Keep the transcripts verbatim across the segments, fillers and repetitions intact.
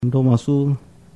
罗马书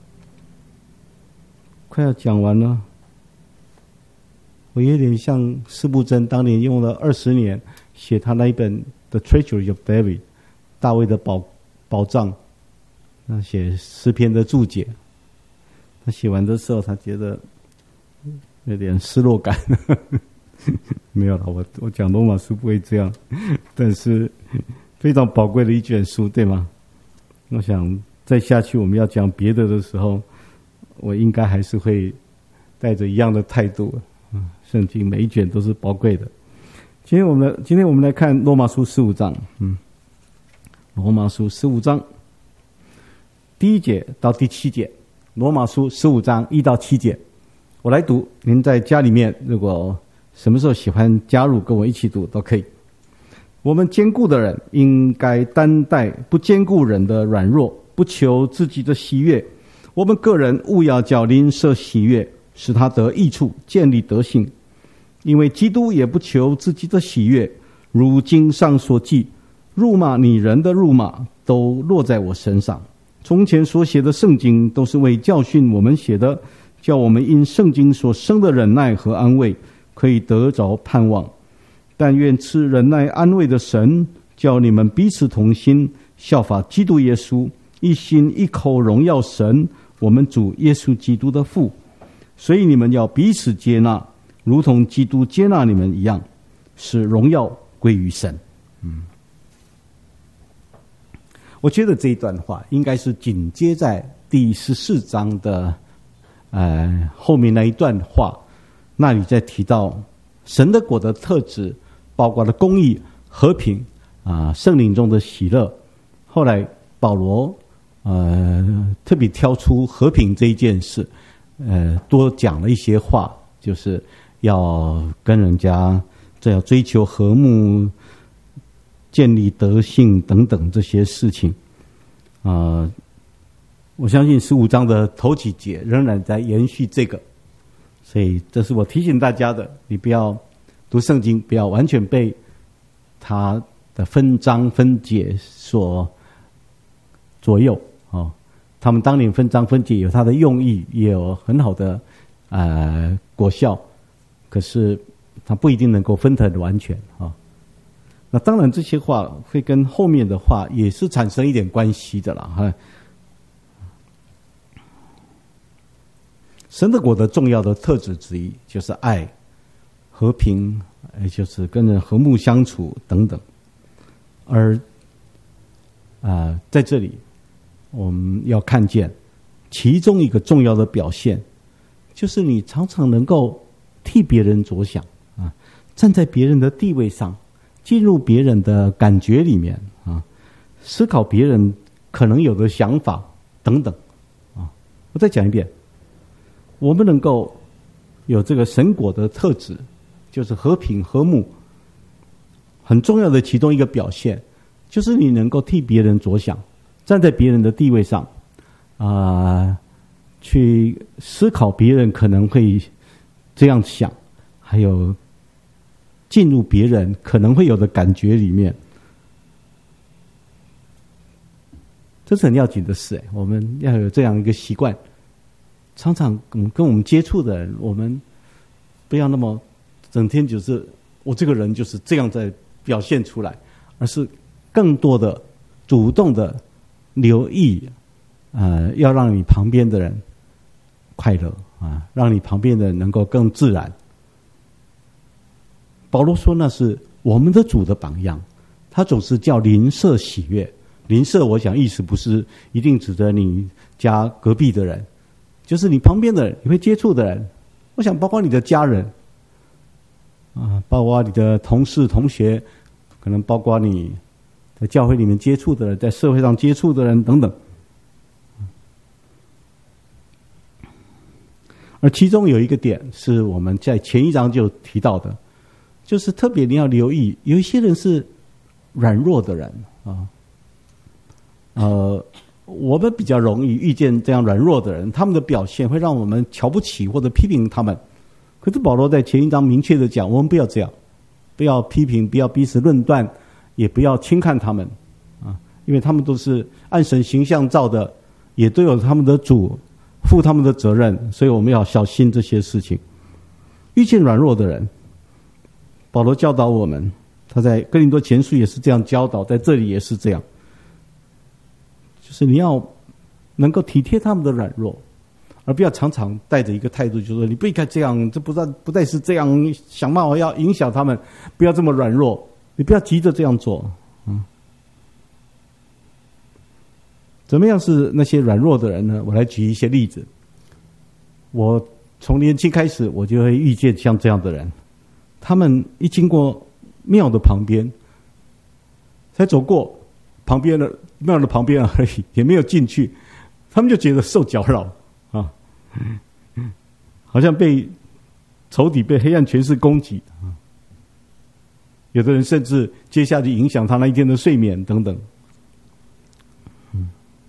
快要讲完了，我有点像司布真当年用了二十年写他那一本《The Treasury of David》大卫的宝宝藏，那写诗篇的注解。他写完的时候，他觉得有点失落感。没有了，我我讲罗马书不会这样，但是非常宝贵的一卷书，对吗？我想再下去我们要讲别的的时候，我应该还是会带着一样的态度。嗯，圣经每一卷都是宝贵的。今天我们今天我们来看罗马书十五章。嗯，罗马书十五章第一节到第七节，罗马书十五章一到七节，我来读。您在家里面如果什么时候喜欢加入跟我一起读都可以。我们坚固的人应该担待不坚固人的软弱，不求自己的喜悦。我们个人务要叫邻舍喜悦，使他得益处，建立德行。因为基督也不求自己的喜悦，如经上所记，辱骂你人的辱骂都落在我身上。从前所写的圣经都是为教训我们写的，叫我们因圣经所生的忍耐和安慰可以得着盼望。但愿赐忍耐安慰的神，叫你们彼此同心，效法基督耶稣，一心一口荣耀神，我们主耶稣基督的父。所以你们要彼此接纳，如同基督接纳你们一样，使荣耀归于神。嗯，我觉得这一段话应该是紧接在第十四章的呃后面那一段话，那里在提到神的国的特质，包括了公义、和平啊、呃，圣灵中的喜乐。后来保罗呃特别挑出和平这一件事，呃多讲了一些话，就是要跟人家这要追求和睦、建立德性等等这些事情。啊、呃，我相信十五章的头几节仍然在延续这个，所以这是我提醒大家的，你不要读圣经，不要完全被它的分章分解所左右哦。他们当年分章分解有它的用意，也有很好的呃果效，可是它不一定能够分得很完全啊、哦。那当然这些话会跟后面的话也是产生一点关系的啦哈。神的国的重要的特质之一就是爱、和平，也就是跟人和睦相处等等。而啊、呃，在这里我们要看见其中一个重要的表现，就是你常常能够替别人着想啊，站在别人的地位上，进入别人的感觉里面啊，思考别人可能有的想法等等啊。我再讲一遍，我们能够有这个神国的特质，就是和平和睦，很重要的其中一个表现，就是你能够替别人着想，站在别人的地位上啊、呃，去思考别人可能会这样想，还有进入别人可能会有的感觉里面，这是很要紧的事。我们要有这样一个习惯，常常跟我们接触的人，我们不要那么整天就是我这个人就是这样在表现出来，而是更多的主动的留意，呃，要让你旁边的人快乐啊，让你旁边的人能够更自然。保罗说那是我们的主的榜样，他总是叫邻舍喜悦。邻舍我想意思不是一定指着你家隔壁的人，就是你旁边的人，你会接触的人，我想包括你的家人啊，包括你的同事同学，可能包括你在教会里面接触的人，在社会上接触的人等等。而其中有一个点是我们在前一章就提到的，就是特别你要留意，有一些人是软弱的人啊，呃，我们比较容易遇见这样软弱的人，他们的表现会让我们瞧不起或者批评他们。可是保罗在前一章明确的讲，我们不要这样，不要批评，不要彼此论断，也不要轻看他们啊，因为他们都是按神形象造的也都有他们的主，负他们的责任，所以我们要小心这些事情。遇见软弱的人，保罗教导我们，他在哥林多前书也是这样教导，在这里也是这样，就是你要能够体贴他们的软弱，而不要常常带着一个态度，就是说你不应该这样，这不但不但是这样，想办法要影响他们，不要这么软弱，你不要急着这样做。嗯，怎么样是那些软弱的人呢？我来举一些例子。我从年轻开始，我就会遇见像这样的人，他们一经过庙的旁边，才走过旁边的庙的旁边而已，也没有进去，他们就觉得受搅扰啊，好像被仇敌、被黑暗权势攻击啊。有的人甚至接下去影响他那一天的睡眠等等。嗯，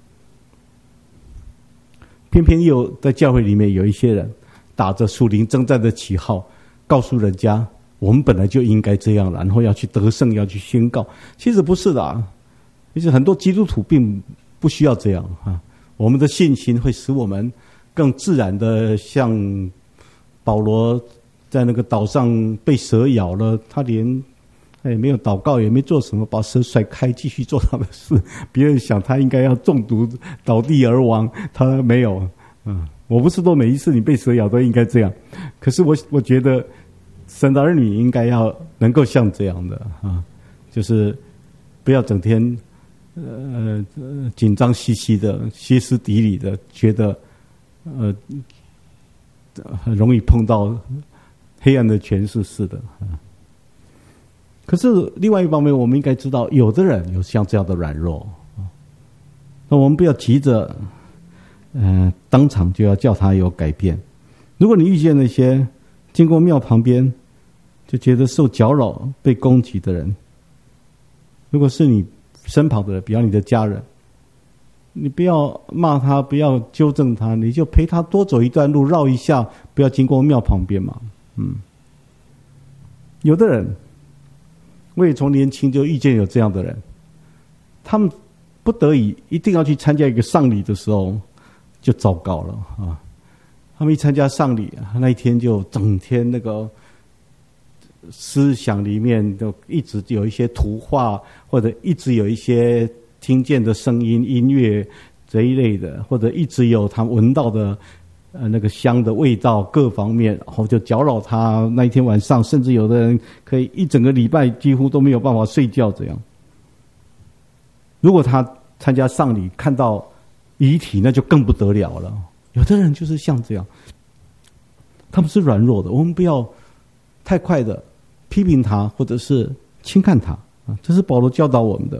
偏偏又在教会里面有一些人打着属灵征战的旗号，告诉人家我们本来就应该这样，然后要去得胜，要去宣告。其实不是的啊，其实很多基督徒并不需要这样啊。我们的信心会使我们更自然的，像保罗在那个岛上被蛇咬了，他连他也没有祷告，也没做什么，把蛇甩开，继续做他的事。别人想他应该要中毒倒地而亡，他没有。嗯，我不是说每一次你被蛇咬都应该这样，可是我我觉得神的儿女应该要能够像这样的啊，就是不要整天呃紧张兮兮的、歇斯底里的，觉得呃很容易碰到黑暗的权势似的啊。可是另外一方面，我们应该知道，有的人有像这样的软弱，那我们不要急着，呃，当场就要叫他有改变。如果你遇见那些经过庙旁边就觉得受搅扰、被攻击的人，如果是你身旁的人，比方你的家人，你不要骂他，不要纠正他，你就陪他多走一段路，绕一下，不要经过庙旁边嘛。嗯，有的人。我也从年轻就遇见有这样的人，他们不得已一定要去参加一个丧礼的时候，就糟糕了啊！他们一参加丧礼，那一天就整天那个思想里面就一直有一些图画，或者一直有一些听见的声音、音乐这一类的，或者一直有他闻到的呃，那个香的味道各方面，然后就搅扰他。那一天晚上，甚至有的人可以一整个礼拜几乎都没有办法睡觉。这样，如果他参加丧礼看到遗体，那就更不得了了。有的人就是像这样，他们是软弱的，我们不要太快的批评他，或者是轻看他啊。这是保罗教导我们的。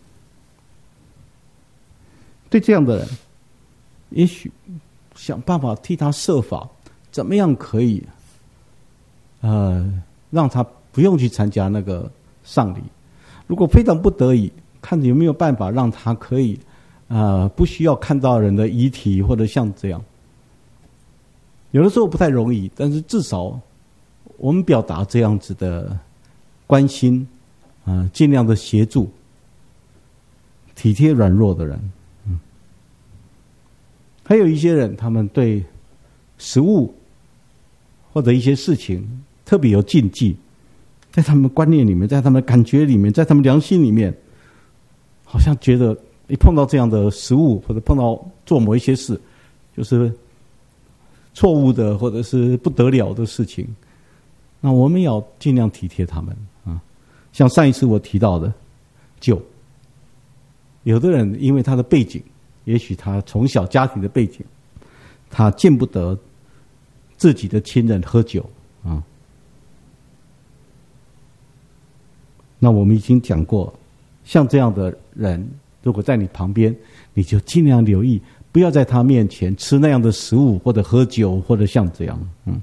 对这样的人，也许想办法替他设法，怎么样可以，呃，让他不用去参加那个丧礼。如果非常不得已，看有没有办法让他可以，呃，不需要看到人的遗体，或者像这样。有的时候不太容易，但是至少我们表达这样子的关心，啊、呃，尽量的协助，体贴软弱的人。还有一些人，他们对食物或者一些事情特别有禁忌，在他们观念里面，在他们感觉里面，在他们良心里面，好像觉得一碰到这样的食物，或者碰到做某一些事，就是错误的或者是不得了的事情，那我们要尽量体贴他们啊。像上一次我提到的酒，有的人因为他的背景，也许他从小家庭的背景，他见不得自己的亲人喝酒啊。那我们已经讲过，像这样的人，如果在你旁边，你就尽量留意，不要在他面前吃那样的食物，或者喝酒，或者像这样。嗯。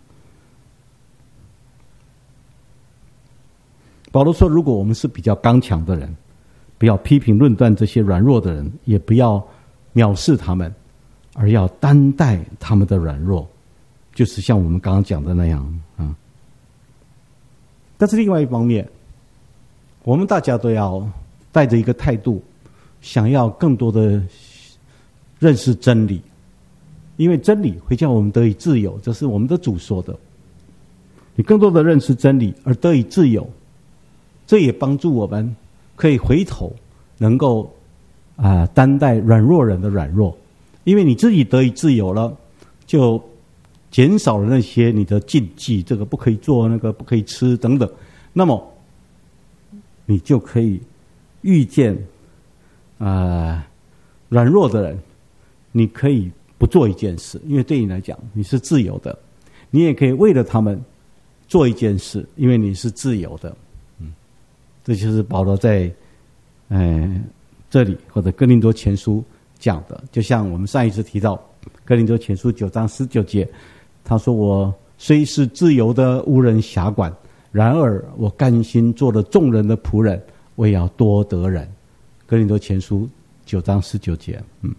保罗说，如果我们是比较刚强的人，不要批评论断这些软弱的人，也不要藐视他们，而要担待他们的软弱，就是像我们刚刚讲的那样啊。但是另外一方面，我们大家都要带着一个态度，想要更多的认识真理，因为真理会叫我们得以自由，这是我们的主说的。你更多的认识真理而得以自由，这也帮助我们可以回头能够啊、呃、担待软弱人的软弱，因为你自己得以自由了，就减少了那些你的禁忌，这个不可以做，那个不可以吃等等，那么你就可以遇见啊、呃、软弱的人，你可以不做一件事，因为对你来讲你是自由的，你也可以为了他们做一件事，因为你是自由的。嗯，这就是保罗在呃这里或者哥林多前书讲的，就像我们上一次提到哥林多前书九章十九节，他说我虽是自由的，无人辖管，然而我甘心做了众人的仆人，我也要多得人。哥林多前书九章十九节。嗯，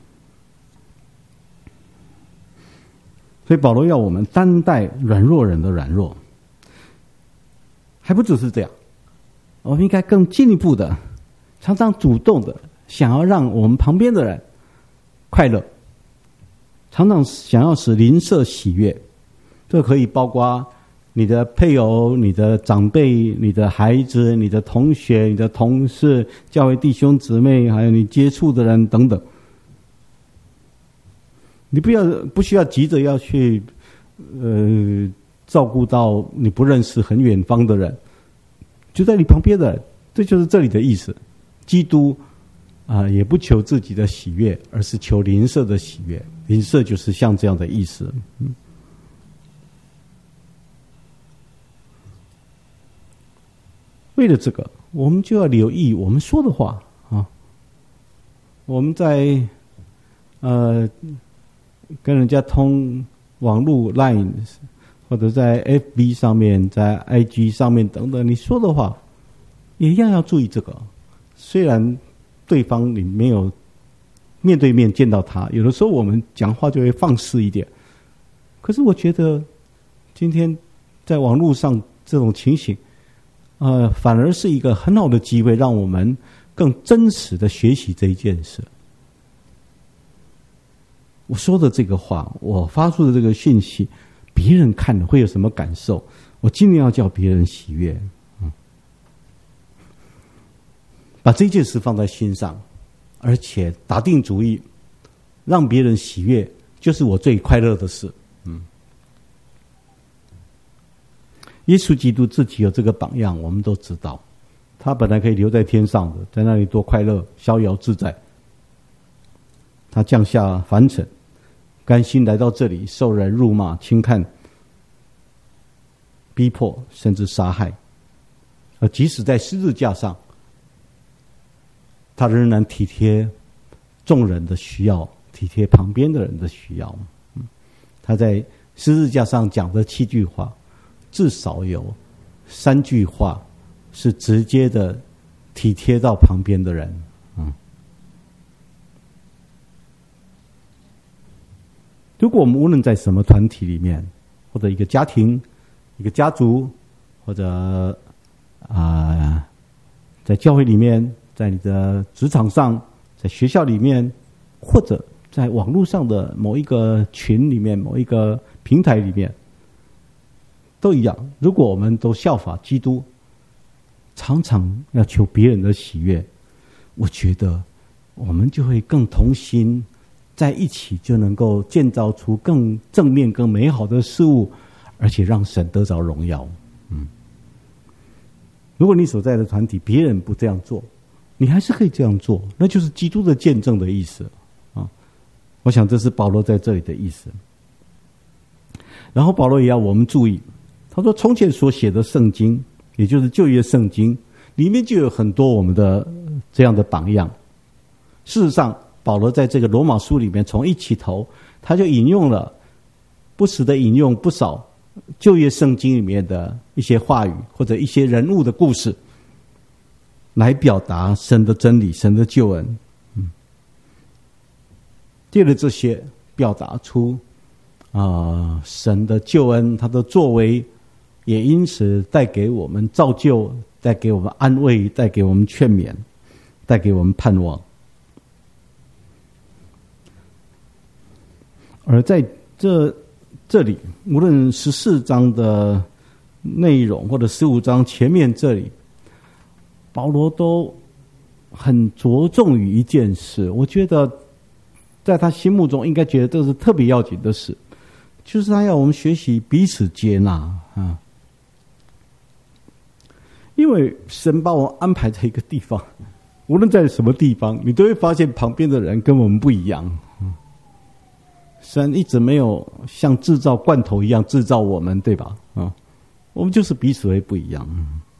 所以保罗要我们担待软弱人的软弱，还不只是这样，我们应该更进一步的，常常主动的想要让我们旁边的人快乐，常常想要使邻舍喜悦。这可以包括你的配偶、你的长辈、你的孩子、你的同学、你的同事、教会弟兄姊妹，还有你接触的人等等。你不要不需要急着要去呃照顾到你不认识很远方的人，就在你旁边的人，这就是这里的意思。基督啊、呃，也不求自己的喜悦，而是求邻舍的喜悦。邻舍就是像这样的意思。嗯，为了这个，我们就要留意我们说的话啊。我们在呃跟人家通网络 Line， 或者在 F B 上面，在 I G 上面等等，你说的话也一样要注意这个。虽然对方你没有面对面见到他，有的时候我们讲话就会放肆一点，可是我觉得今天在网络上这种情形呃，反而是一个很好的机会，让我们更真实的学习这一件事。我说的这个话，我发出的这个讯息，别人看了会有什么感受？我尽量要叫别人喜悦，嗯，把这件事放在心上，而且打定主意，让别人喜悦，就是我最快乐的事。嗯，耶稣基督自己有这个榜样，我们都知道，他本来可以留在天上的，在那里多快乐、逍遥自在。他降下凡尘，甘心来到这里，受人辱骂、轻看、逼迫，甚至杀害。而即使在十字架上，他仍然体贴众人的需要，体贴旁边的人的需要。嗯，他在十字架上讲的七句话，至少有三句话是直接的体贴到旁边的人。嗯，如果我们无论在什么团体里面，或者一个家庭、一个家族，或者啊、呃，在教会里面，在你的职场上，在学校里面，或者在网络上的某一个群里面、某一个平台里面，都一样。如果我们都效法基督，常常要求别人的喜悦，我觉得我们就会更同心，在一起就能够建造出更正面、更美好的事物，而且让神得着荣耀。嗯，如果你所在的团体别人不这样做，你还是可以这样做，那就是基督的见证的意思啊。我想这是保罗在这里的意思。然后保罗也要我们注意，他说从前所写的圣经，也就是旧约圣经里面就有很多我们的这样的榜样。事实上保罗在这个罗马书里面从一起头他就引用了不时的引用不少旧约圣经里面的一些话语或者一些人物的故事，来表达神的真理、神的救恩。嗯，借着这些表达出啊、呃、神的救恩，他的作为，也因此带给我们造就，带给我们安慰，带给我们劝勉，带给我们盼望。 而在这这里，无论十四章的内容或者十五章前面这里，保罗都很着重于一件事，我觉得在他心目中应该觉得这是特别要紧的事，就是他要我们学习彼此接纳啊。因为神把我安排在一个地方，无论在什么地方，你都会发现旁边的人跟我们不一样。神一直没有像制造罐头一样制造我们，对吧？啊，我们就是彼此会不一样。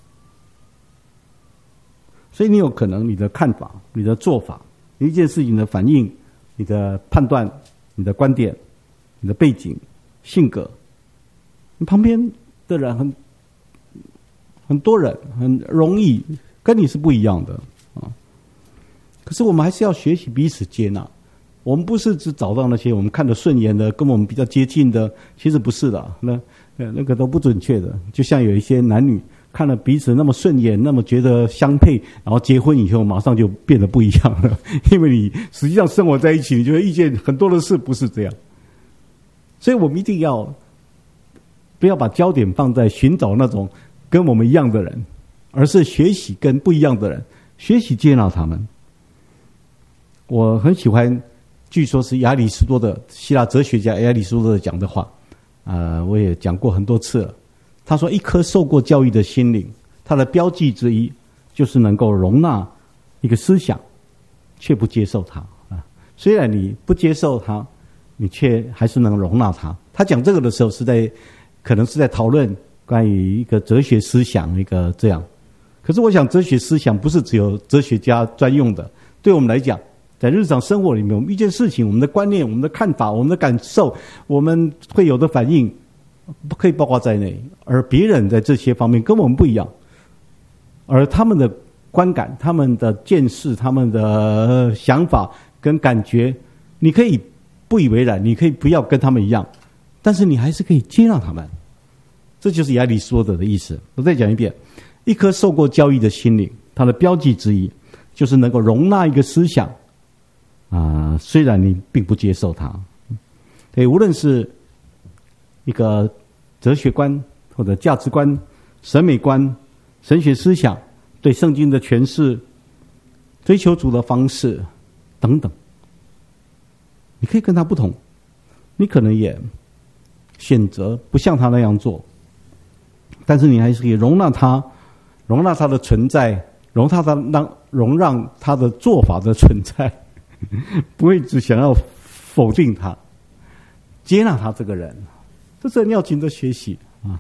所以你有可能你的看法、你的做法、一件事情的反应、你的判断、你的观点、你的背景、性格，你旁边的人很很多人很容易跟你是不一样的啊。可是我们还是要学习彼此接纳。我们不是只找到那些我们看得顺眼的、跟我们比较接近的，其实不是的，那那个都不准确的。就像有一些男女看了彼此那么顺眼，那么觉得相配，然后结婚以后马上就变得不一样了，因为你实际上生活在一起，你就会遇见很多的事不是这样。所以我们一定要不要把焦点放在寻找那种跟我们一样的人，而是学习跟不一样的人，学习接纳他们。我很喜欢据说是亚里士多的希腊哲学家亚里士多德讲的话，呃，我也讲过很多次了。他说，一颗受过教育的心灵，它的标记之一就是能够容纳一个思想，却不接受它啊。虽然你不接受它，你却还是能容纳它。他讲这个的时候，是在可能是在讨论关于一个哲学思想，一个这样。可是我想，哲学思想不是只有哲学家专用的，对我们来讲，在日常生活里面，我们一件事情，我们的观念、我们的看法、我们的感受，我们会有的反应，不可以包括在内。而别人在这些方面跟我们不一样，而他们的观感、他们的见识、他们的想法跟感觉，你可以不以为然，你可以不要跟他们一样，但是你还是可以接纳他们。这就是亚里士多德的意思。我再讲一遍，一颗受过教育的心灵，它的标记之一就是能够容纳一个思想。啊、呃，虽然你并不接受它，所以无论是一个哲学观或者价值观、审美观、神学思想、对圣经的诠释、追求主的方式等等，你可以跟他不同，你可能也选择不像他那样做，但是你还是可以容纳他，容纳他的存在，容纳他让容让他的做法的存在。不会只想要否定他，接纳他这个人，这是很要紧的学习啊。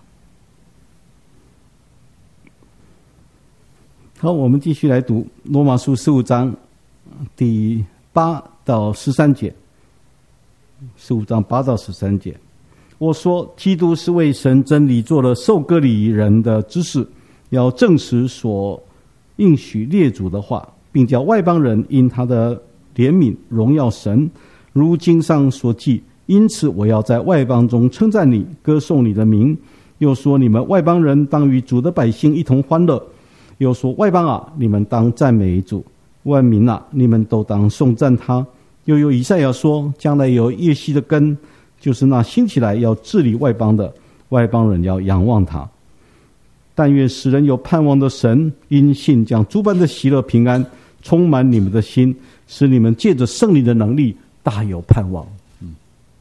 好，我们继续来读罗马书十五章第八到十三节。十五章八到十三节，我说，基督是为神真理做了受割礼人的知识，要证实所应许列祖的话，并叫外邦人因他的怜悯荣耀神，如经上所记，因此我要在外邦中称赞你，歌颂你的名。又说，你们外邦人当与主的百姓一同欢乐。又说，外邦啊，你们当赞美主，万民啊，你们都当颂赞他。又有以赛亚说，将来有耶西的根，就是那兴起来要治理外邦的，外邦人要仰望他。但愿使人有盼望的神，因信将诸般的喜乐平安充满你们的心，使你们借着圣灵的能力大有盼望。嗯，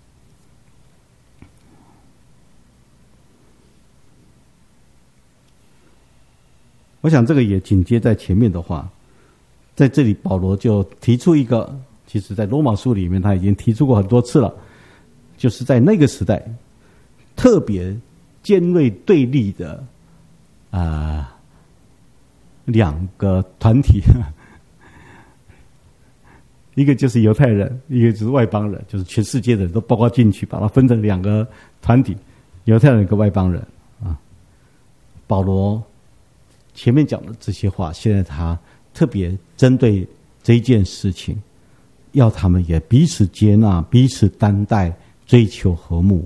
我想这个也紧接在前面的话，在这里保罗就提出一个，其实在罗马书里面他已经提出过很多次了，就是在那个时代特别尖锐对立的啊、呃、两个团体。一个就是犹太人，一个就是外邦人，就是全世界的人都包括进去，把它分成两个团体，犹太人跟外邦人啊。保罗前面讲的这些话，现在他特别针对这一件事情，要他们也彼此接纳，彼此担待，追求和睦。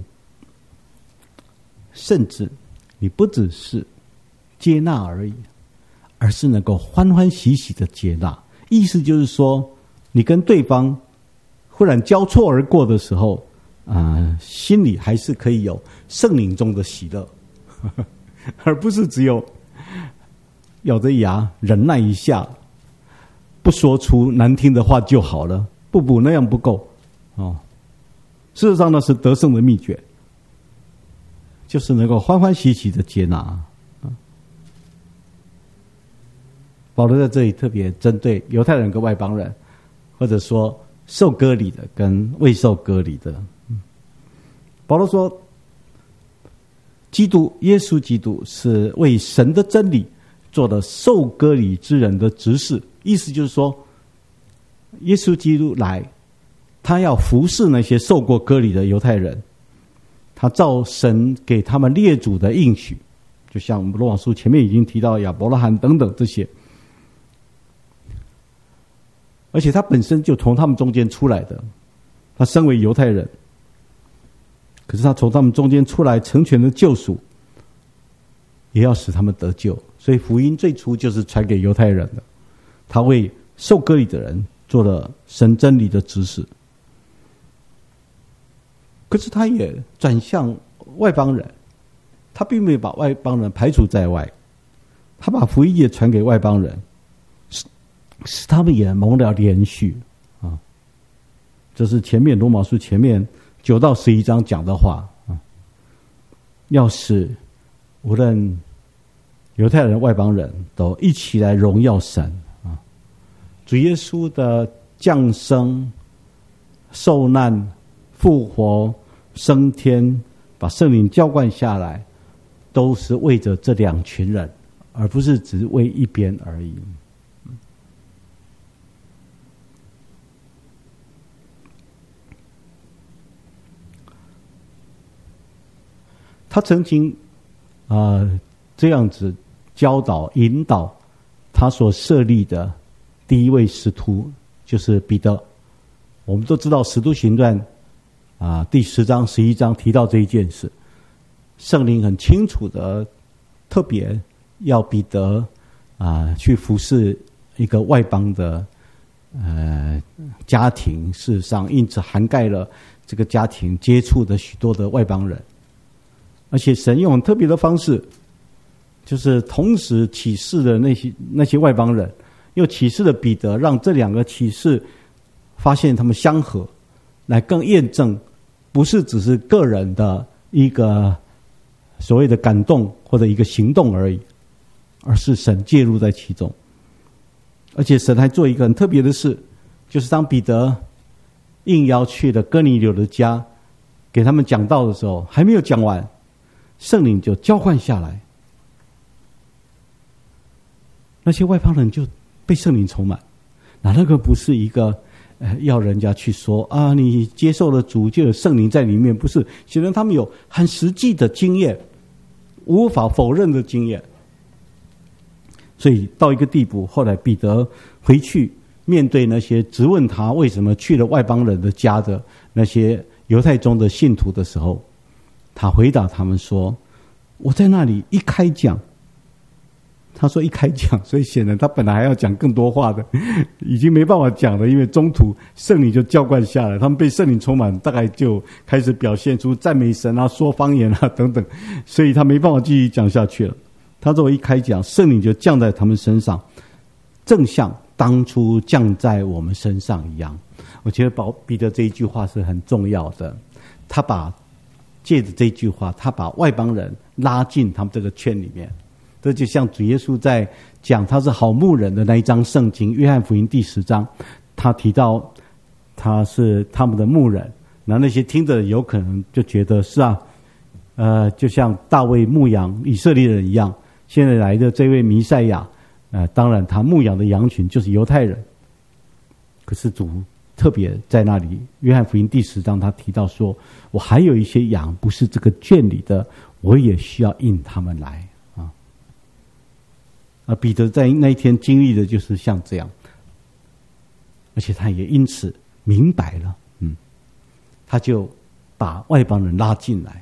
甚至你不只是接纳而已，而是能够欢欢喜喜的接纳。意思就是说，你跟对方忽然交错而过的时候， 啊、呃，心里还是可以有圣灵中的喜乐，呵呵，而不是只有咬着牙忍耐一下，不说出难听的话就好了。不不，那样不够哦。事实上，那是得胜的秘诀，就是能够欢欢喜喜的接纳。保罗在这里特别针对犹太人跟外邦人，或者说受割礼的跟未受割礼的。保罗说，基督耶稣基督是为神的真理做了受割礼之人的执事，意思就是说，耶稣基督来，他要服侍那些受过割礼的犹太人，他照神给他们列祖的应许，就像我们罗马书前面已经提到亚伯拉罕等等这些，而且他本身就从他们中间出来的，他身为犹太人，可是他从他们中间出来成全了救赎，也要使他们得救。所以福音最初就是传给犹太人的，他为受割礼的人做了神真理的指示。可是他也转向外邦人，他并没有把外邦人排除在外，他把福音也传给外邦人，使使他们也蒙了连续啊。这是前面罗马书前面九到十一章讲的话啊，要使无论犹太人、外邦人都一起来荣耀神啊。主耶稣的降生、受难、复活、升天，把圣灵浇灌下来，都是为着这两群人，而不是只为一边而已。他曾经啊、呃、这样子教导引导他所设立的第一位使徒，就是彼得。我们都知道使徒行传啊、呃、第十章十一章提到这一件事，圣灵很清楚的特别要彼得啊、呃、去服侍一个外邦的呃家庭，事实上因此涵盖了这个家庭接触的许多的外邦人。而且神用很特别的方式，就是同时启示的那些那些外邦人，又启示了彼得，让这两个启示发现他们相合，来更验证不是只是个人的一个所谓的感动或者一个行动而已，而是神介入在其中。而且神还做一个很特别的事，就是当彼得应邀去了哥尼流的家给他们讲道的时候，还没有讲完，圣灵就浇灌下来，那些外邦人就被圣灵充满。那那个不是一个呃要人家去说啊，你接受了主就有圣灵在里面，不是，显然他们有很实际的经验，无法否认的经验。所以到一个地步，后来彼得回去面对那些质问他为什么去了外邦人的家的那些犹太中的信徒的时候，他回答他们说，我在那里一开讲，他说一开讲，所以显然他本来还要讲更多话的，已经没办法讲了，因为中途圣灵就浇灌下来，他们被圣灵充满，大概就开始表现出赞美神啊、说方言啊等等，所以他没办法继续讲下去了。他说一开讲，圣灵就降在他们身上，正像当初降在我们身上一样。我觉得彼得这一句话是很重要的，他把借着这句话，他把外邦人拉进他们这个圈里面。这就像主耶稣在讲他是好牧人的那一章圣经，约翰福音第十章，他提到他是他们的牧人，那那些听着有可能就觉得是啊，呃，就像大卫牧养以色列人一样，现在来的这位弥赛亚，呃，当然他牧养的羊群就是犹太人。可是主特别在那里，约翰福音第十章他提到说，我还有一些羊不是这个圈里的，我也需要引他们来啊。啊，彼得在那一天经历的就是像这样，而且他也因此明白了，嗯，他就把外邦人拉进来，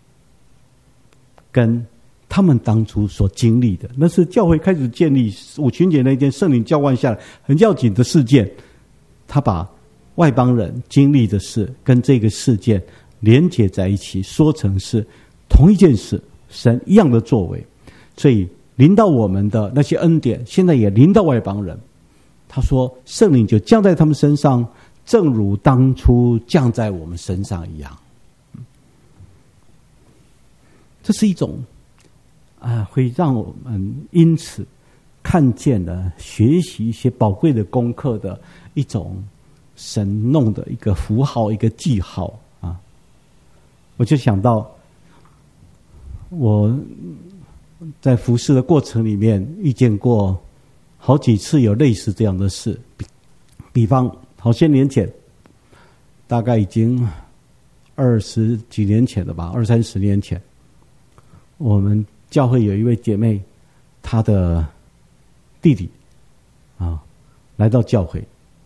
跟他们当初所经历的，那是教会开始建立五旬节那一天圣灵浇灌下来很要紧的事件，他把外邦人经历的事跟这个事件连结在一起，说成是同一件事，神一样的作为。所以临到我们的那些恩典，现在也临到外邦人。他说圣灵就降在他们身上，正如当初降在我们身上一样。这是一种啊，会让我们因此看见了学习一些宝贵的功课的一种神弄的一个符号，一个记号啊。我就想到我在服事的过程里面遇见过好几次有类似这样的事，比比方好些年前，大概已经二十几年前了吧，二三十年前，我们教会有一位姐妹，她的弟弟啊来到教会。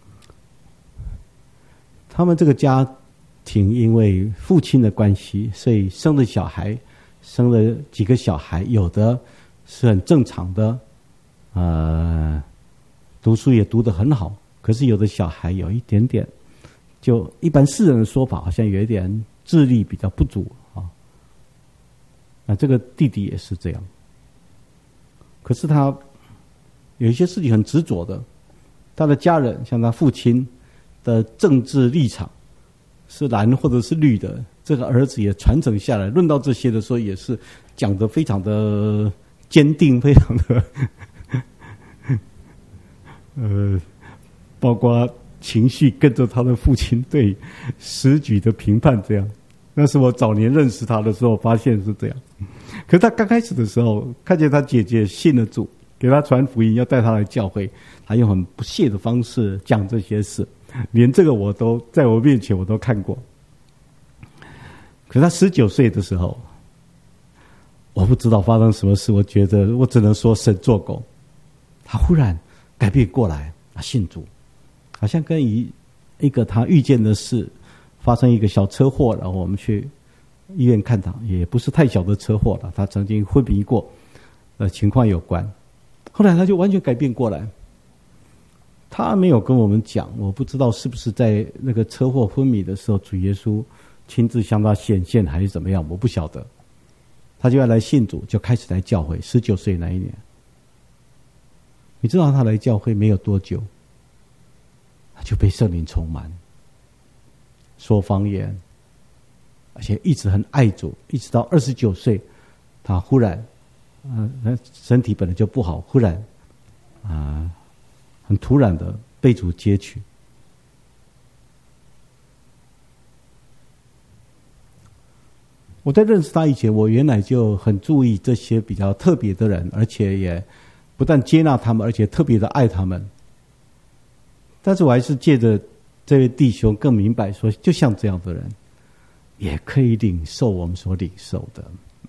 他们这个家庭因为父亲的关系，所以生了小孩，生了几个小孩，有的是很正常的，呃，读书也读得很好，可是有的小孩有一点点，就一般世人的说法，好像有一点智力比较不足啊。那这个弟弟也是这样，可是他有一些事情很执着的，他的家人像他父亲的政治立场是蓝或者是绿的，这个儿子也传承下来。论到这些的时候，也是讲得非常的坚定，非常的呃，包括情绪跟着他的父亲对时局的评判这样。那是我早年认识他的时候发现是这样。可是他刚开始的时候，看见他姐姐信了主，给他传福音，要带他来教会，他用很不屑的方式讲这些事，连这个我都在我面前我都看过。可是他十九岁的时候，我不知道发生什么事，我觉得我只能说神做工。他忽然改变过来，他信主，好像跟一一个他遇见的事发生一个小车祸，然后我们去医院看他，也不是太小的车祸了，他曾经昏迷过的情况有关。后来他就完全改变过来，他没有跟我们讲，我不知道是不是在那个车祸昏迷的时候，主耶稣亲自向他显现还是怎么样，我不晓得。他就要来信主，就开始来教会。十九岁那一年，你知道他来教会没有多久，他就被圣灵充满，说方言，而且一直很爱主，一直到二十九岁，他忽然，呃，身体本来就不好，忽然，啊、呃，很突然的被主接取。我在认识他以前，我原来就很注意这些比较特别的人，而且也不但接纳他们，而且特别的爱他们。但是我还是借着这位弟兄更明白说，就像这样的人，也可以领受我们所领受的。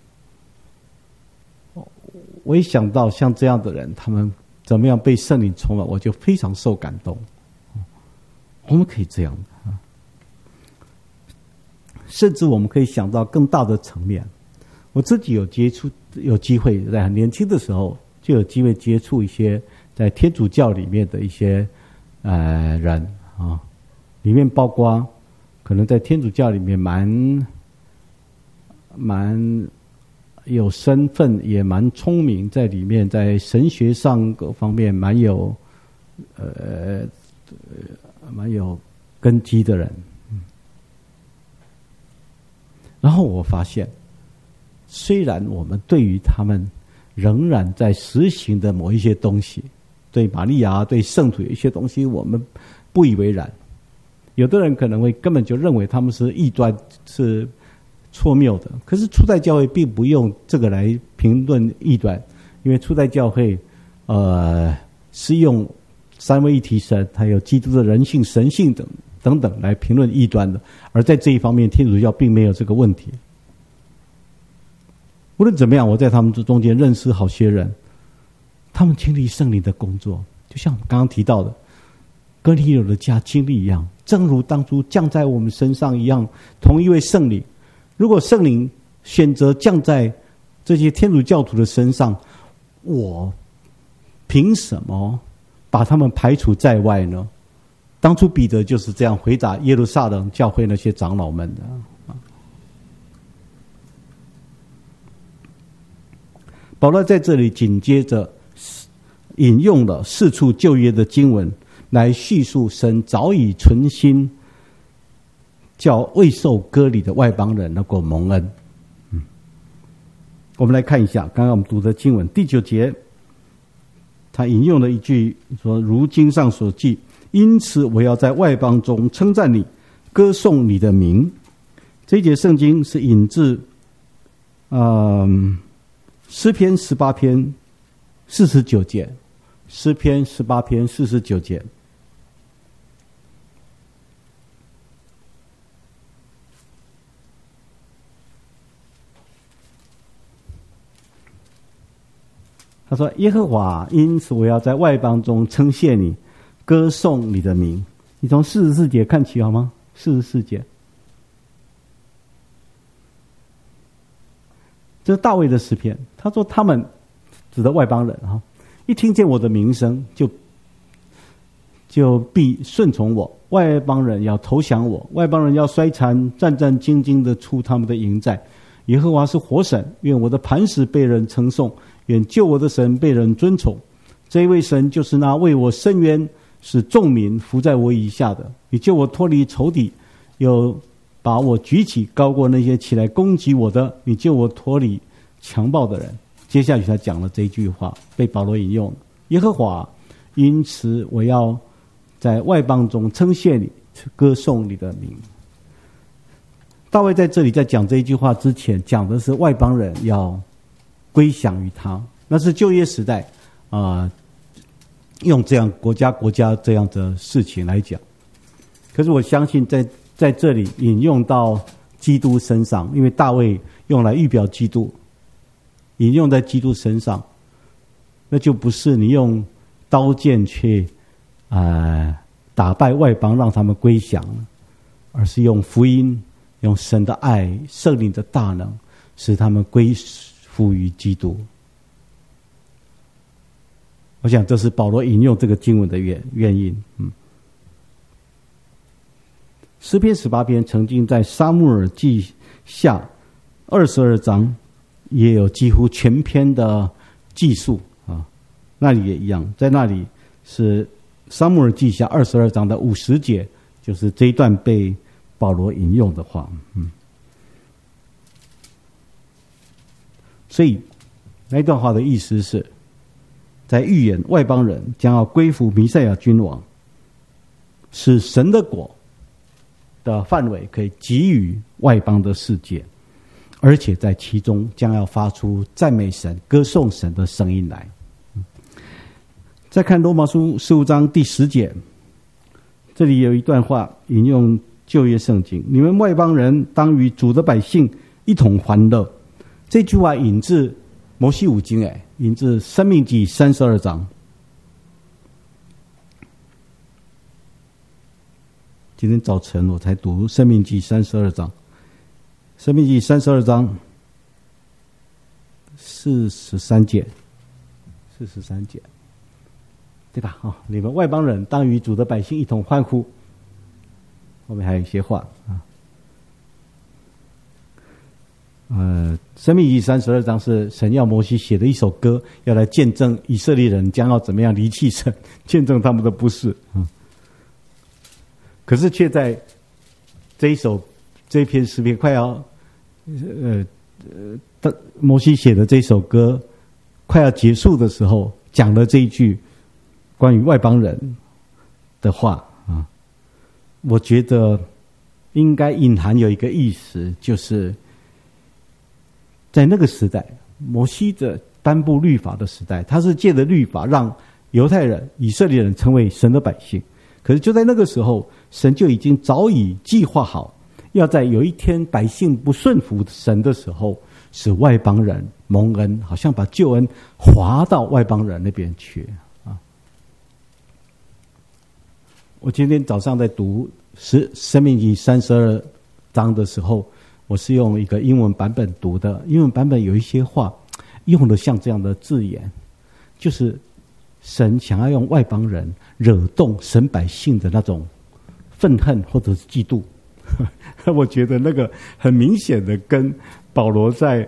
我一想到像这样的人，他们怎么样被圣灵充满，我就非常受感动。我们可以这样的。甚至我们可以想到更大的层面。我自己有接触，有机会在很年轻的时候就有机会接触一些在天主教里面的一些呃人啊，里面包括可能在天主教里面蛮蛮有身份，也蛮聪明，在里面在神学上各方面蛮有呃蛮有根基的人。然后我发现，虽然我们对于他们仍然在实行的某一些东西，对玛利亚、对圣徒有一些东西我们不以为然，有的人可能会根本就认为他们是异端，是错谬的。可是初代教会并不用这个来评论异端，因为初代教会呃是用三位一体神还有基督的人性、神性等等等来评论异端的，而在这一方面天主教并没有这个问题。无论怎么样，我在他们中间认识好些人，他们经历圣灵的工作，就像刚刚提到的哥尼流的家经历一样，正如当初降在我们身上一样，同一位圣灵。如果圣灵选择降在这些天主教徒的身上，我凭什么把他们排除在外呢？当初彼得就是这样回答耶路撒冷教会那些长老们的。 保罗在这里紧接着引用了四处旧约的经文来叙述神早已存心叫未受割礼的外邦人能够蒙恩。嗯，我们来看一下刚刚我们读的经文第九节，他引用了一句说：“如经上所记，因此我要在外邦中称赞你，歌颂你的名。”这一节圣经是引自嗯诗篇十八篇四十九节，诗篇十八篇四十九节。他说：“耶和华，因此我要在外邦中称谢你，歌颂你的名。”你从四十四节看起好吗？四十四节，这是大卫的诗篇。他说他们指的外邦人哈，一听见我的名声，就就必顺从我。外邦人要投降我，外邦人要衰残，战战兢兢的出他们的营寨。耶和华是活神，愿我的磐石被人称颂，愿救我的神被人尊崇。这一位神就是那为我伸冤，使众民服在我以下的。你救我脱离仇敌，又把我举起高过那些起来攻击我的。你救我脱离强暴的人。接下去他讲了这一句话，被保罗引用：耶和华，因此我要在外邦中称谢你，歌颂你的名。大卫在这里在讲这一句话之前，讲的是外邦人要归降于他，那是旧约时代啊、呃，用这样国家国家这样的事情来讲。可是我相信在在这里引用到基督身上，因为大卫用来预表基督，引用在基督身上，那就不是你用刀剑去呃打败外邦让他们归降，而是用福音，用神的爱、圣灵的大能，使他们归服于基督。我想这是保罗引用这个经文的原原因。嗯，诗篇十八篇曾经在撒母耳记下二十二章也有几乎全篇的记述啊，那里也一样，在那里是撒母耳记下二十二章的五十节，就是这一段被保罗引用的话。嗯，所以那一段话的意思是在预言外邦人将要归服弥赛亚君王，使神的国的范围可以给予外邦的世界，而且在其中将要发出赞美神、歌颂神的声音来。再看罗马书十五章第十节，这里有一段话引用旧约圣经：你们外邦人当与主的百姓一同欢乐。这句话引自摩西五经，哎，引自申命记三十二章。今天早晨我才读申命记三十二章，申命记三十二章四十三节，四十三节，对吧？哦，你们外邦人当与主的百姓一同欢呼。后面还有一些话啊。呃，申命记三十二章是神要摩西写的一首歌，要来见证以色列人将要怎么样离弃神，见证他们的不是。嗯，可是却在这一首这一篇诗篇快要呃呃摩西写的这首歌快要结束的时候，讲了这一句关于外邦人的话啊，我觉得应该隐含有一个意思，就是在那个时代，摩西的颁布律法的时代，他是借着律法让犹太人、以色列人成为神的百姓。可是就在那个时候，神就已经早已计划好，要在有一天百姓不顺服神的时候，使外邦人蒙恩，好像把救恩划到外邦人那边去啊。我今天早上在读《申命记》三十二章的时候，我是用一个英文版本读的，英文版本有一些话用的像这样的字眼，就是神想要用外邦人惹动神百姓的那种愤恨或者是嫉妒。我觉得那个很明显的跟保罗在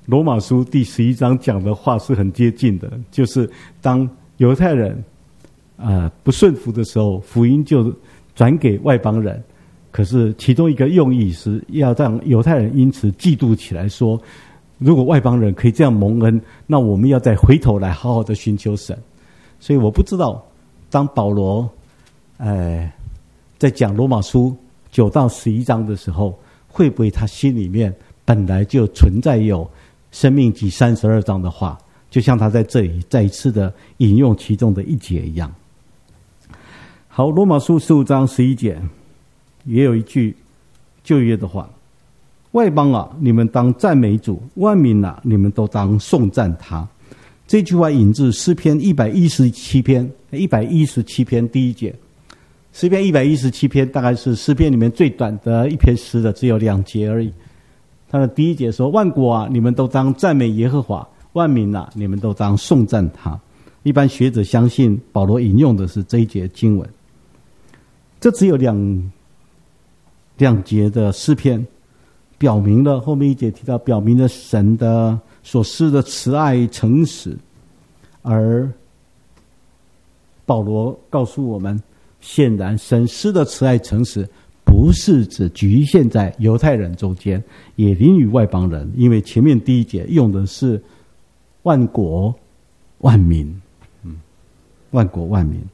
罗马书第十一章讲的话是很接近的，就是当犹太人呃不顺服的时候，福音就转给外邦人。可是其中一个用意是要让犹太人因此嫉妒起来，说如果外邦人可以这样蒙恩，那我们要再回头来好好的寻求神。所以我不知道当保罗呃在讲罗马书九到十一章的时候，会不会他心里面本来就存在有申命记三十二章的话，就像他在这里再一次的引用其中的一节一样。好，罗马书十五章十一节也有一句旧约的话：外邦啊，你们当赞美主；万民啊，你们都当颂赞他。这句话引自诗篇一百一十七篇，一百一十七篇第一节。诗篇一百一十七篇大概是诗篇里面最短的一篇诗的，只有两节而已。他的第一节说：万国啊，你们都当赞美耶和华；万民啊，你们都当颂赞他。一般学者相信保罗引用的是这一节经文。这只有两两节的诗篇，表明了后面一节提到，表明了神的所施的慈爱诚实。而保罗告诉我们，显然神施的慈爱诚实不是只局限在犹太人中间，也临于外邦人，因为前面第一节用的是万国万民，嗯，万国万民。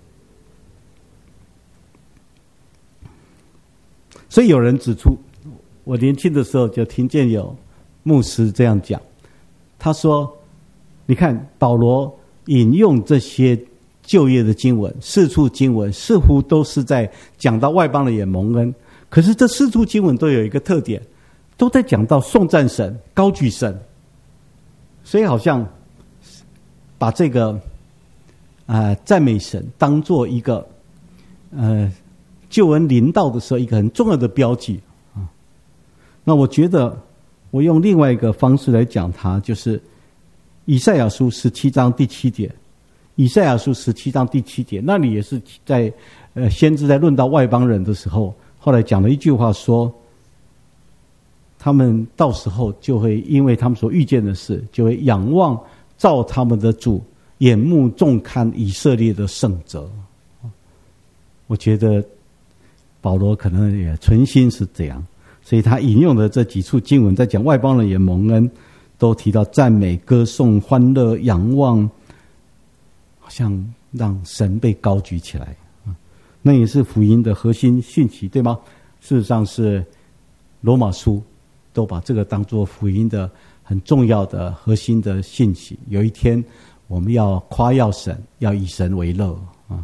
所以有人指出，我年轻的时候就听见有牧师这样讲，他说：你看保罗引用这些旧约的经文，四处经文似乎都是在讲到外邦人也蒙恩，可是这四处经文都有一个特点，都在讲到颂赞神、高举神，所以好像把这个啊、呃、赞美神当做一个呃救恩临到的时候一个很重要的标记啊。那我觉得我用另外一个方式来讲它，就是以赛亚书十七章第七节。以赛亚书十七章第七节，那里也是在呃先知在论到外邦人的时候，后来讲了一句话说，他们到时候就会因为他们所遇见的事，就会仰望造他们的主，眼目重看以色列的圣者。我觉得保罗可能也存心是这样，所以他引用的这几处经文在讲外邦人也蒙恩，都提到赞美、歌颂、欢乐、仰望，好像让神被高举起来，那也是福音的核心讯息，对吗？事实上是罗马书都把这个当作福音的很重要的核心的信息。有一天我们要夸耀神，要以神为乐啊。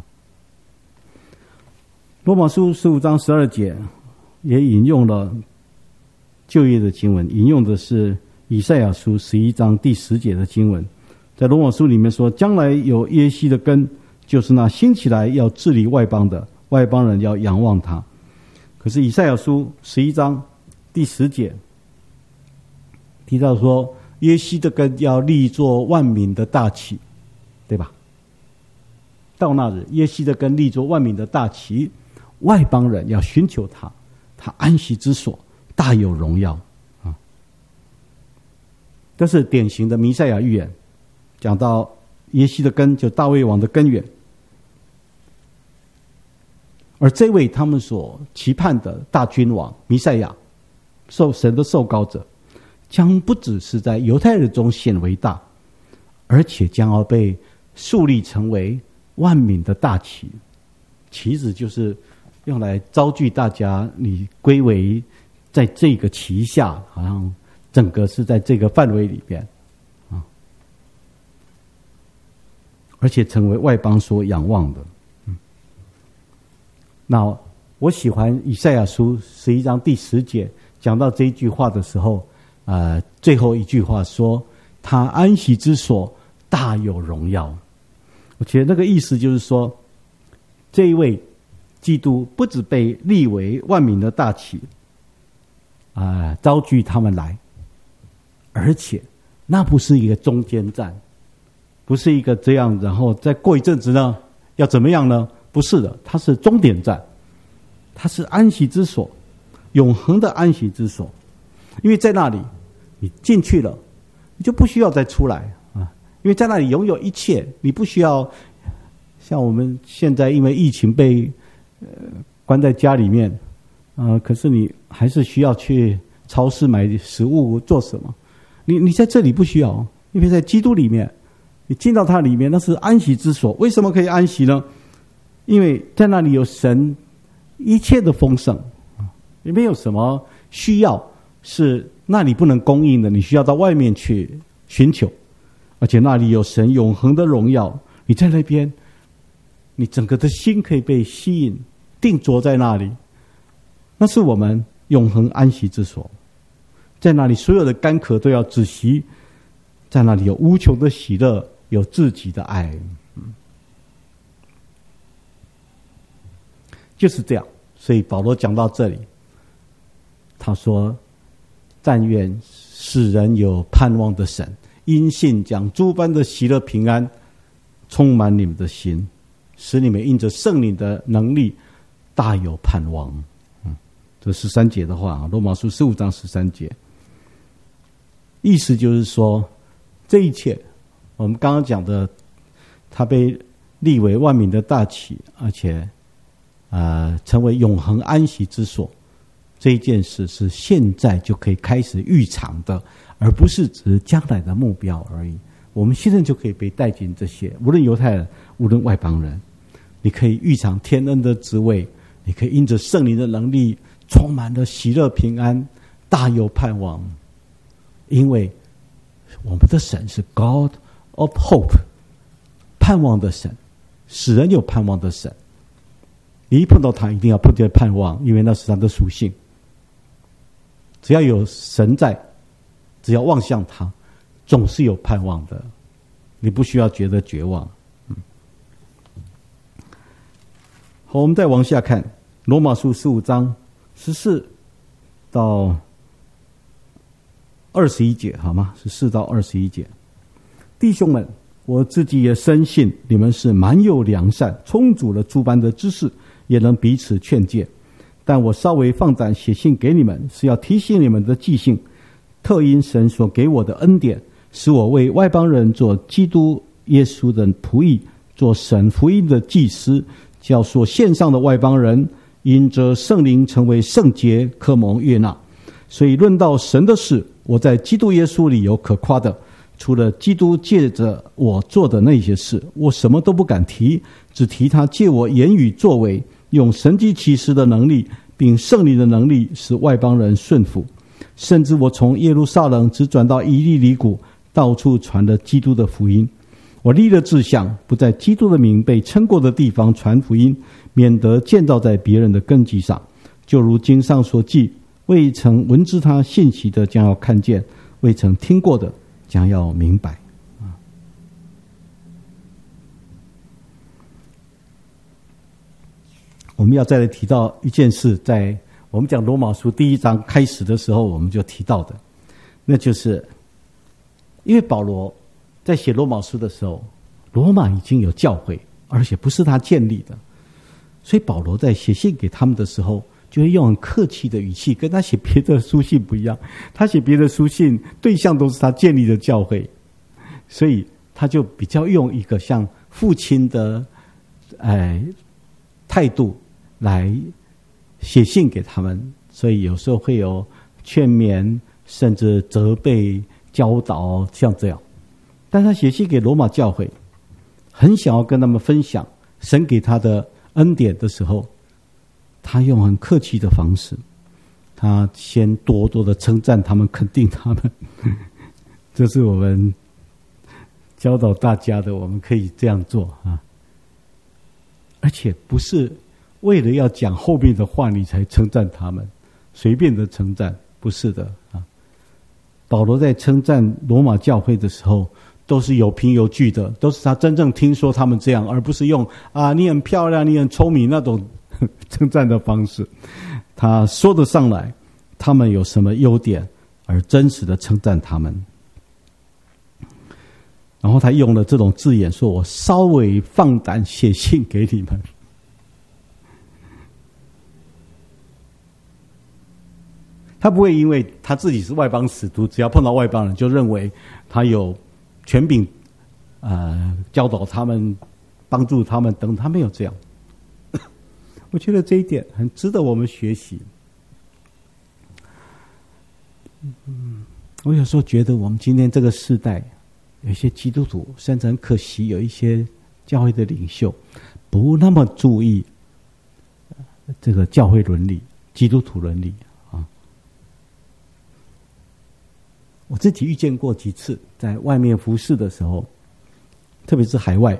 罗马书十五章十二节也引用了旧约的经文，引用的是以赛亚书十一章第十节的经文。在罗马书里面说，将来有耶西的根，就是那兴起来要治理外邦的，外邦人要仰望他。可是以赛亚书十一章第十节提到说，耶西的根要立作万民的大旗，对吧？到那日，耶西的根立作万民的大旗，外邦人要寻求他，他安息之所大有荣耀啊！这是典型的弥赛亚预言。讲到耶西的根，就大卫王的根源，而这位他们所期盼的大君王弥赛亚，受神的受膏者，将不只是在犹太人中显为大，而且将要被树立成为万民的大旗。旗子就是用来招聚大家，你归为在这个旗下，好像整个是在这个范围里边。而且成为外邦所仰望的。嗯，那我喜欢以赛亚书十一章第十节讲到这一句话的时候，呃，最后一句话说，他安息之所大有荣耀。我觉得那个意思就是说，这一位基督不只被立为万民的大旗，啊、呃，招聚他们来，而且那不是一个中间站。不是一个这样，然后再过一阵子呢，要怎么样呢？不是的，它是终点站，它是安息之所，永恒的安息之所。因为在那里，你进去了， 你就不需要再出来啊，因为在那里拥有一切，你不需要像我们现在因为疫情被呃关在家里面，呃，可是你还是需要去超市买食物做什么？你你在这里不需要，因为在基督里面，你进到它里面，那是安息之所。为什么可以安息呢？因为在那里有神一切的丰盛，也没有什么需要是那里不能供应的，你需要到外面去寻求。而且那里有神永恒的荣耀，你在那边，你整个的心可以被吸引，定着在那里，那是我们永恒安息之所。在那里所有的干渴都要止息，在那里有无穷的喜乐，有自己的爱，嗯，就是这样。所以保罗讲到这里，他说：但愿使人有盼望的神，因信将诸般的喜乐平安充满你们的心，使你们因着圣灵的能力大有盼望。嗯，这十三节的话，罗马书十五章十三节，意思就是说，这一切我们刚刚讲的，他被立为万民的大旗，而且呃成为永恒安息之所，这一件事是现在就可以开始预尝的，而不是只是将来的目标而已。我们现在就可以被带进这些，无论犹太人，无论外邦人，你可以预尝天恩的滋味，你可以因着圣灵的能力，充满了喜乐平安，大有盼望。因为我们的神是 God of Hope， 盼望的神，使人有盼望的神。你一碰到他，一定要不断盼望，因为那是他的属性。只要有神在，只要望向他，总是有盼望的。你不需要觉得绝望。嗯，好，我们再往下看，罗马书十五章十四到二十一节，好吗？十四到二十一节，弟兄们，我自己也深信你们是满有良善，充足了诸般的知识，也能彼此劝诫。但我稍微放胆写信给你们，是要提醒你们的记性，特因神所给我的恩典，使我为外邦人做基督耶稣的仆役，做神福音的祭司，叫所献上的外邦人因着圣灵成为圣洁，可蒙悦纳。所以论到神的事，我在基督耶稣里有可夸的，除了基督借着我做的那些事，我什么都不敢提，只提他借我言语作为，用神迹奇事的能力，并圣灵的能力，使外邦人顺服。甚至我从耶路撒冷直转到以利里谷，到处传了基督的福音。我立了志向，不在基督的名被称过的地方传福音，免得建造在别人的根基上。就如经上所记，未曾闻知他信息的将要看见，未曾听过的将要明白。我们要再来提到一件事，在我们讲罗马书第一章开始的时候我们就提到的，那就是因为保罗在写罗马书的时候，罗马已经有教会，而且不是他建立的，所以保罗在写信给他们的时候，就会用很客气的语气，跟他写别的书信不一样。他写别的书信对象都是他建立的教会，所以他就比较用一个像父亲的哎态度来写信给他们，所以有时候会有劝勉，甚至责备、教导，像这样。但他写信给罗马教会，很想要跟他们分享神给他的恩典的时候，他用很客气的方式，他先多多的称赞他们，肯定他们。这是我们教导大家的，我们可以这样做啊。而且不是为了要讲后面的话你才称赞他们，随便的称赞，不是的啊。保罗在称赞罗马教会的时候，都是有凭有据的，都是他真正听说他们这样，而不是用啊你很漂亮，你很聪明那种称赞的方式。他说得上来他们有什么优点，而真实的称赞他们。然后他用了这种字眼，说我稍微放胆写信给你们。 他不会因为他自己是外邦使徒，只要碰到外邦人就认为他有权柄，呃，教导他们、帮助他们等，他没有这样。我觉得这一点很值得我们学习。嗯，我有时候觉得我们今天这个世代，有一些基督徒甚至很可惜，有一些教会的领袖不那么注意这个教会伦理、基督徒伦理。我自己遇见过几次，在外面服侍的时候，特别是海外，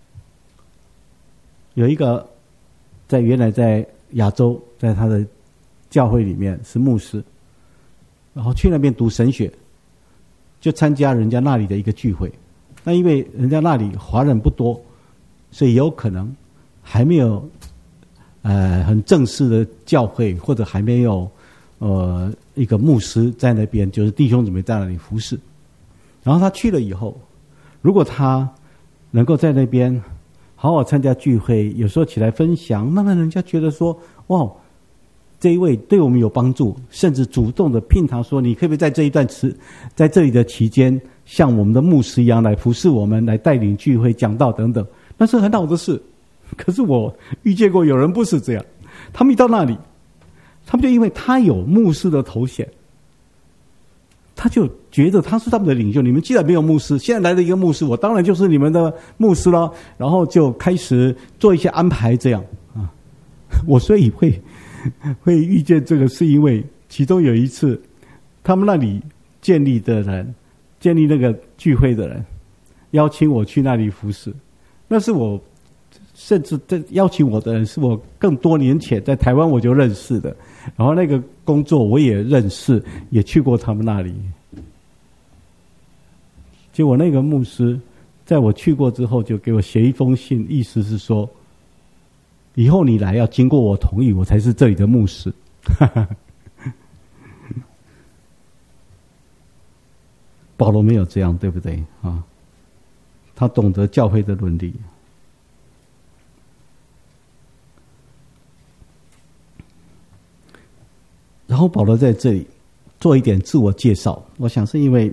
有一个在原来在亚洲，在他的教会里面是牧师，然后去那边读神学，就参加人家那里的一个聚会。那因为人家那里华人不多，所以有可能还没有呃很正式的教会，或者还没有呃。一个牧师在那边，就是弟兄姊妹在那里服侍。然后他去了以后，如果他能够在那边好好参加聚会，有时候起来分享，慢慢人家觉得说，哇，这一位对我们有帮助，甚至主动的聘他说，你可不可以在这一段时，在这里的期间，像我们的牧师一样来服侍我们，来带领聚会、讲道等等，那是很好的事。可是我遇见过有人不是这样，他们一到那里，他们就因为他有牧师的头衔，他就觉得他是他们的领袖。你们既然没有牧师，现在来了一个牧师，我当然就是你们的牧师了。然后就开始做一些安排，这样啊。我所以会会遇见这个，是因为其中有一次，他们那里建立的人，建立那个聚会的人，邀请我去那里服侍。那是我。甚至在邀请我的人是我更多年前在台湾我就认识的，然后那个工作我也认识，也去过他们那里。结果那个牧师在我去过之后就给我写一封信，意思是说以后你来要经过我同意，我才是这里的牧师。保罗没有这样，对不对啊？他懂得教会的伦理。然后保罗在这里做一点自我介绍，我想是因为，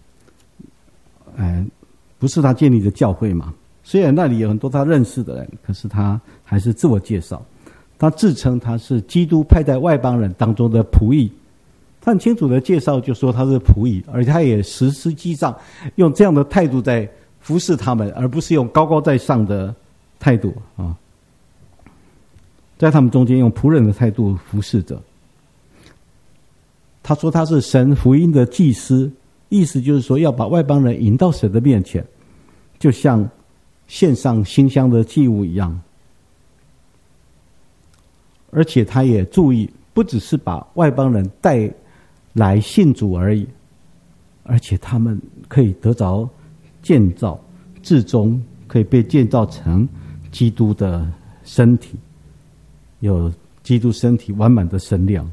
呃，不是他建立的教会嘛，虽然那里有很多他认识的人，可是他还是自我介绍，他自称他是基督派在外邦人当中的仆役，他很清楚的介绍就说他是仆役，而且他也实际上用这样的态度在服侍他们，而不是用高高在上的态度啊，在他们中间用仆人的态度服侍着。他说他是神福音的祭司，意思就是说要把外邦人引到神的面前，就像献上馨香的祭物一样。而且他也注意，不只是把外邦人带来信主而已，而且他们可以得着建造，至终可以被建造成基督的身体，有基督身体完满的身量。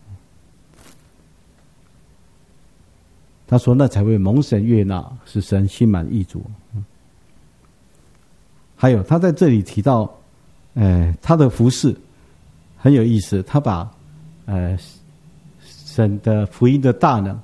他说那才会蒙神悦纳，使神心满意足。还有他在这里提到呃，他的服事很有意思，他把呃神的福音的大能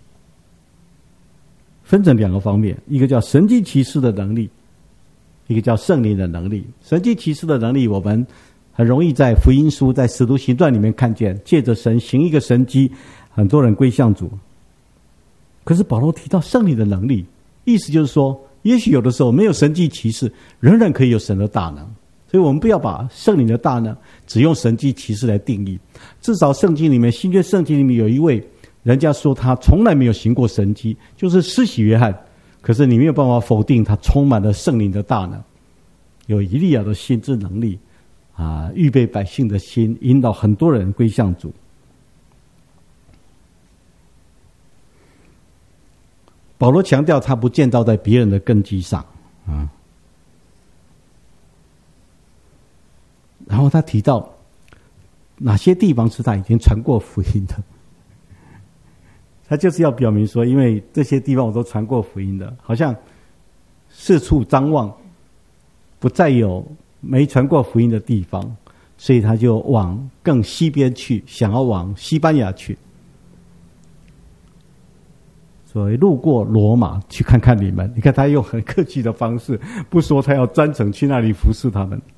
分成两个方面，一个叫神迹奇事的能力，一个叫圣灵的能力。神迹奇事的能力我们很容易在福音书在使徒行传里面看见，借着神行一个神迹，很多人归向主。可是保罗提到圣灵的能力，意思就是说也许有的时候没有神迹奇事，仍然可以有神的大能。所以我们不要把圣灵的大能只用神迹奇事来定义，至少圣经里面新约圣经里面有一位人家说他从来没有行过神迹，就是施洗约翰，可是你没有办法否定他充满了圣灵的大能，有以利亚的心智能力啊，预备百姓的心，引导很多人归向主。保罗强调他不建造在别人的根基上啊，然后他提到哪些地方是他已经传过福音的，他就是要表明说，因为这些地方我都传过福音的，好像四处张望，不再有没传过福音的地方，所以他就往更西边去，想要往西班牙去。 所以路过罗马去看看你们。你看他用很客气的方式，不说他要专程去那里服侍他们。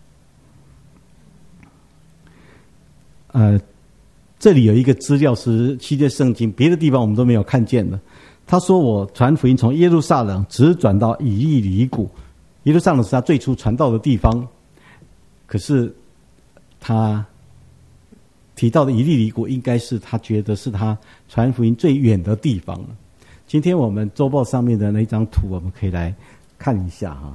呃，这里有一个资料是新约圣经，别的地方我们都没有看见的。他说我传福音从耶路撒冷直转到以利里谷，耶路撒冷是他最初传道的地方，可是他提到的以利里谷应该是他觉得是他传福音最远的地方了。今天我们周报上面的那张图我们可以来看一下哈。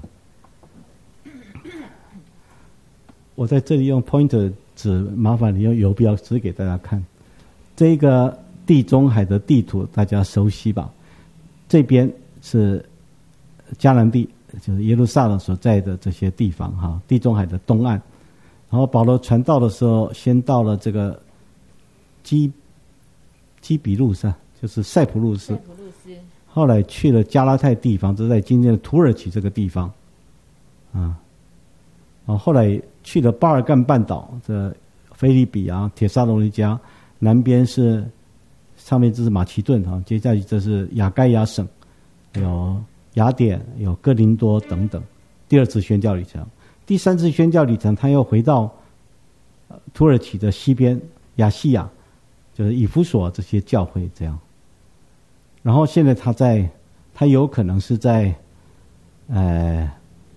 我在这里用 pointer 指，麻烦你用游标指给大家看。这个地中海的地图大家熟悉吧？这边是迦南地，就是耶路撒冷所在的这些地方哈，地中海的东岸。然后保罗传道的时候，先到了这个基基比路斯，就是塞浦路斯。后来去了加拉太地方，这是在今天的土耳其这个地方，啊，啊，后来去了巴尔干半岛，这菲利比啊、帖撒罗尼迦，南边是上面这是马其顿哈，接下来这是亚该亚省，有雅典、有哥林多等等。第二次宣教旅程，第三次宣教旅程，他又回到土耳其的西边亚细亚，就是以弗所这些教会这样。然后现在他在，他有可能是在，呃，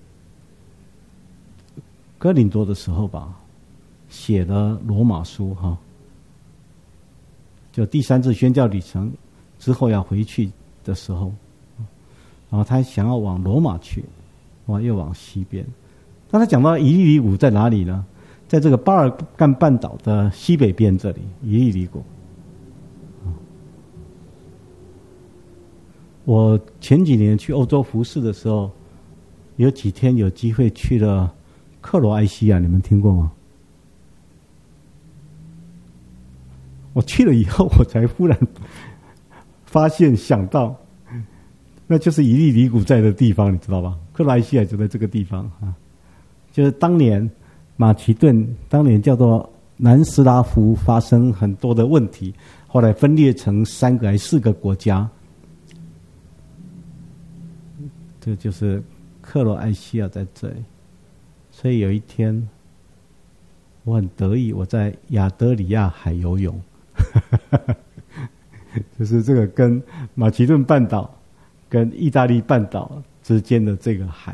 哥林多的时候吧，写了罗马书哈。就第三次宣教旅程之后要回去的时候，然后他想要往罗马去，哇，又往西边。当他讲到以利里谷在哪里呢？在这个巴尔干半岛的西北边这里，以利里谷。我前几年去欧洲服侍的时候，有几天有机会去了克罗埃西亚，你们听过吗？我去了以后，我才忽然发现想到，那就是以利里谷在的地方，你知道吧？克罗埃西亚就在这个地方啊，就是当年马其顿，当年叫做南斯拉夫，发生很多的问题，后来分裂成三个还四个国家。这就是克罗埃西亚在这里，所以有一天我很得意，我在亚得里亚海游泳，就是这个跟马其顿半岛跟意大利半岛之间的这个海。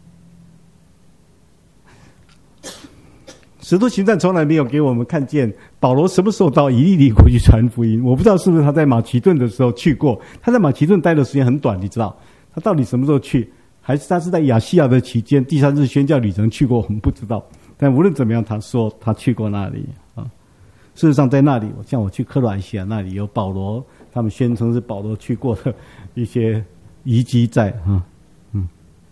使徒行传从来没有给我们看见保罗什么时候到以利里谷去传福音，我不知道是不是他在马其顿的时候去过，他在马其顿待的时间很短，你知道他到底什么时候去，还是他是在亚细亚的期间第三次宣教旅程去过，我们不知道。但无论怎么样，他说他去过那里啊。事实上在那里，像我去克罗埃西亚那里有保罗，他们宣称是保罗去过的一些遗迹在啊。嗯，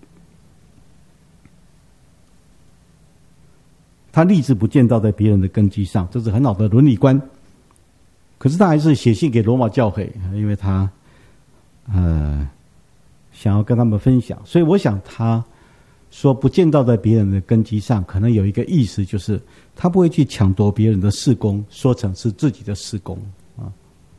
他立志不建造在别人的根基上，这是很好的伦理观。可是他还是写信给罗马教会，因为他呃想要跟他们分享，所以我想他说不建造在别人的根基上，可能有一个意思，就是他不会去抢夺别人的事工，说成是自己的事工啊。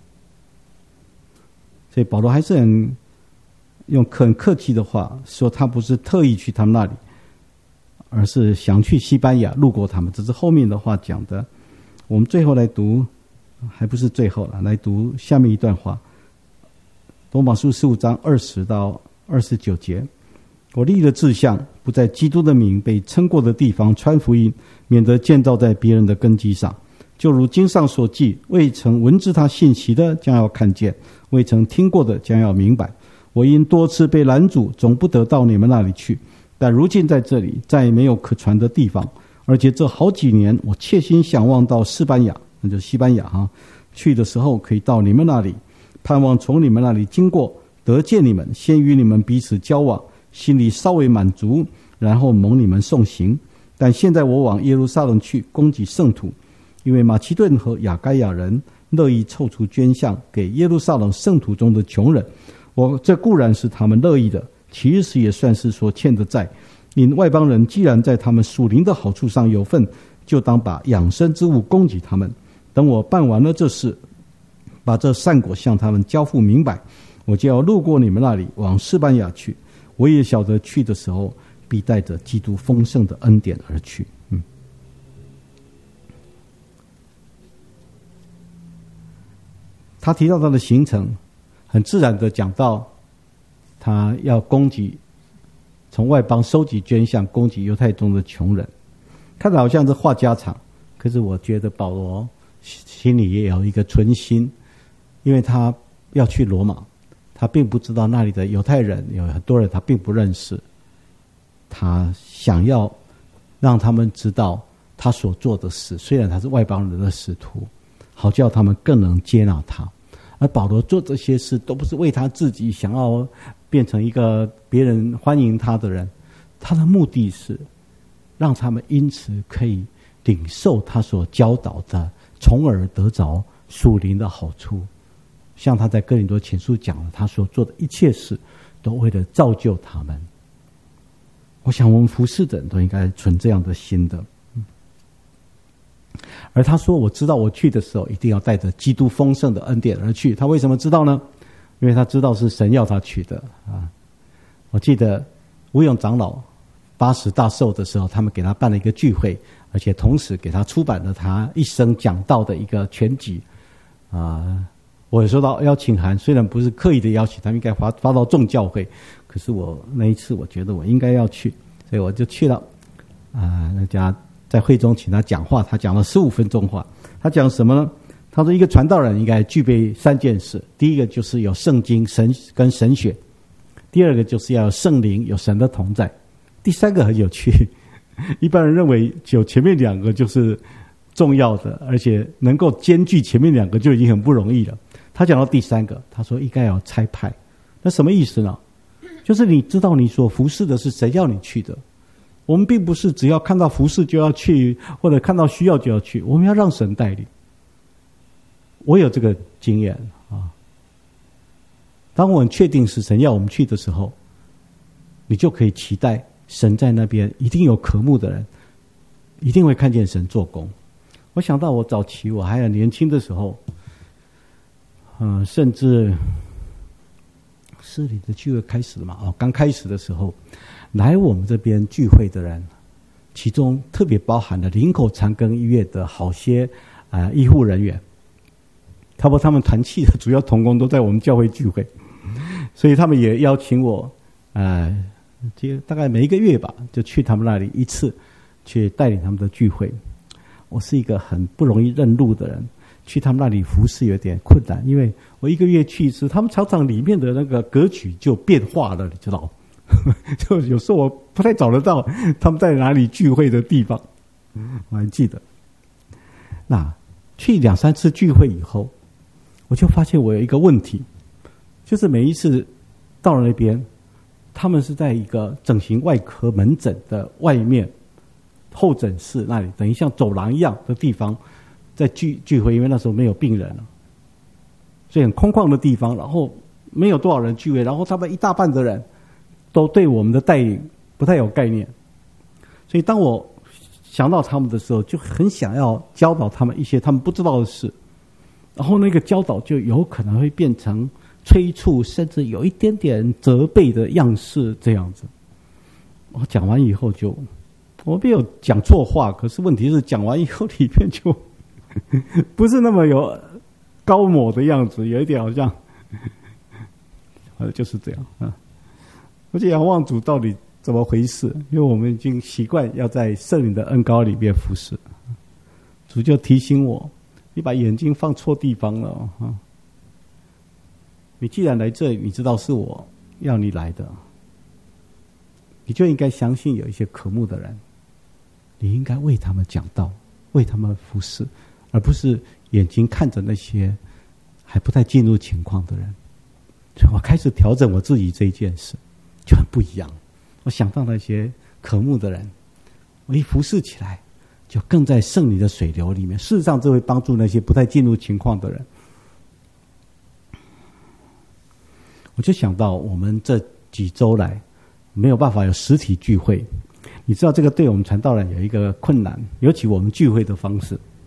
所以保罗还是很用很客气的话说，他不是特意去他们那里，而是想去西班牙路过他们。这是后面的话讲的。我们最后来读，还不是最后了，来读下面一段话。罗马书十五章二十到二十九节，我立了志向，不在基督的名被称过的地方传福音，免得建造在别人的根基上。就如经上所记，未曾闻知他信息的将要看见，未曾听过的将要明白。我因多次被拦阻，总不得到你们那里去，但如今在这里再没有可传的地方，而且这好几年我切心想望到西班牙，那就是西班牙哈，去的时候可以到你们那里，盼望从你们那里经过，得见你们，先与你们彼此交往，心里稍微满足，然后蒙你们送行。但现在我往耶路撒冷去，供给圣徒，因为马其顿和亚该亚人乐意凑出捐项给耶路撒冷圣徒中的穷人。我这固然是他们乐意的，其实也算是所欠的债。因外邦人既然在他们属灵的好处上有份，就当把养生之物供给他们。等我办完了这事，把这善果向他们交付明白， 我就要路过你们那里，往西班牙去。我也晓得去的时候，必带着基督丰盛的恩典而去。嗯，他提到他的行程，很自然的讲到，他要供给，从外邦收集捐项，供给犹太中的穷人。看着好像是话家常，可是我觉得保罗心里也有一个存心，因为他要去罗马，他并不知道那里的犹太人有很多人他并不认识，他想要让他们知道他所做的事，虽然他是外邦人的使徒，好叫他们更能接纳他。而保罗做这些事都不是为他自己想要变成一个别人欢迎他的人，他的目的是让他们因此可以领受他所教导的，从而得着属灵的好处。像他在哥林多前书讲了，他所做的一切事都为了造就他们。我想我们服侍的人都应该存这样的心的。而他说，我知道我去的时候一定要带着基督丰盛的恩典而去。他为什么知道呢？因为他知道是神要他去的啊。我记得吴永长老八十大寿的时候，他们给他办了一个聚会，而且同时给他出版了他一生讲道的一个全集啊。我也收到邀请函，虽然不是刻意的邀请，他们应该发发到众教会，可是我那一次我觉得我应该要去，所以我就去了啊。那家在会中请他讲话，他讲了十五分钟话。他讲什么呢？他说一个传道人应该具备三件事，第一个就是有圣经神跟神学，第二个就是要有圣灵，有神的同在，第三个很有趣，一般人认为有前面两个就是重要的，而且能够兼具前面两个就已经很不容易了。他讲到第三个，他说应该要差派。那什么意思呢？就是你知道你所服侍的是谁要你去的。我们并不是只要看到服侍就要去，或者看到需要就要去，我们要让神带领。我有这个经验啊。当我们确定是神要我们去的时候，你就可以期待神在那边一定有渴慕的人，一定会看见神做工。我想到我早期我还很年轻的时候，嗯、呃，甚至市里的聚会开始了嘛，哦，刚开始的时候，来我们这边聚会的人，其中特别包含了林口长庚医院的好些啊、呃、医护人员，差不多他们团契的主要同工都在我们教会聚会，所以他们也邀请我，呃，大概每一个月吧，就去他们那里一次，去带领他们的聚会。我是一个很不容易认路的人，去他们那里服侍有点困难，因为我一个月去一次，他们常常里面的那个格局就变化了，你知道。就有时候我不太找得到他们在哪里聚会的地方，我还记得。那去两三次聚会以后，我就发现我有一个问题，就是每一次到了那边，他们是在一个整形外科门诊的外面候诊室那里，等于像走廊一样的地方在聚聚会，因为那时候没有病人了，所以很空旷的地方，然后没有多少人聚会，然后他们一大半的人都对我们的带领不太有概念，所以当我想到他们的时候，就很想要教导他们一些他们不知道的事，然后那个教导就有可能会变成催促，甚至有一点点责备的样式这样子。我讲完以后就，我没有讲错话，可是问题是讲完以后里面就不是那么有高某的样子，有一点好像，呃，就是这样啊。我就仰望主到底怎么回事，因为我们已经习惯要在圣灵的恩膏里面服侍。主就提醒我，你把眼睛放错地方了啊！你既然来这里，你知道是我要你来的，你就应该相信有一些渴慕的人，你应该为他们讲道，为他们服侍，而不是眼睛看着那些还不太进入情况的人。所以我开始调整我自己这一件事，就很不一样。我想到那些渴慕的人，我一服侍起来，就更在圣灵的水流里面。事实上，这会帮助那些不太进入情况的人。我就想到我们这几周来没有办法有实体聚会，你知道这个对我们传道人有一个困难，尤其我们聚会的方式，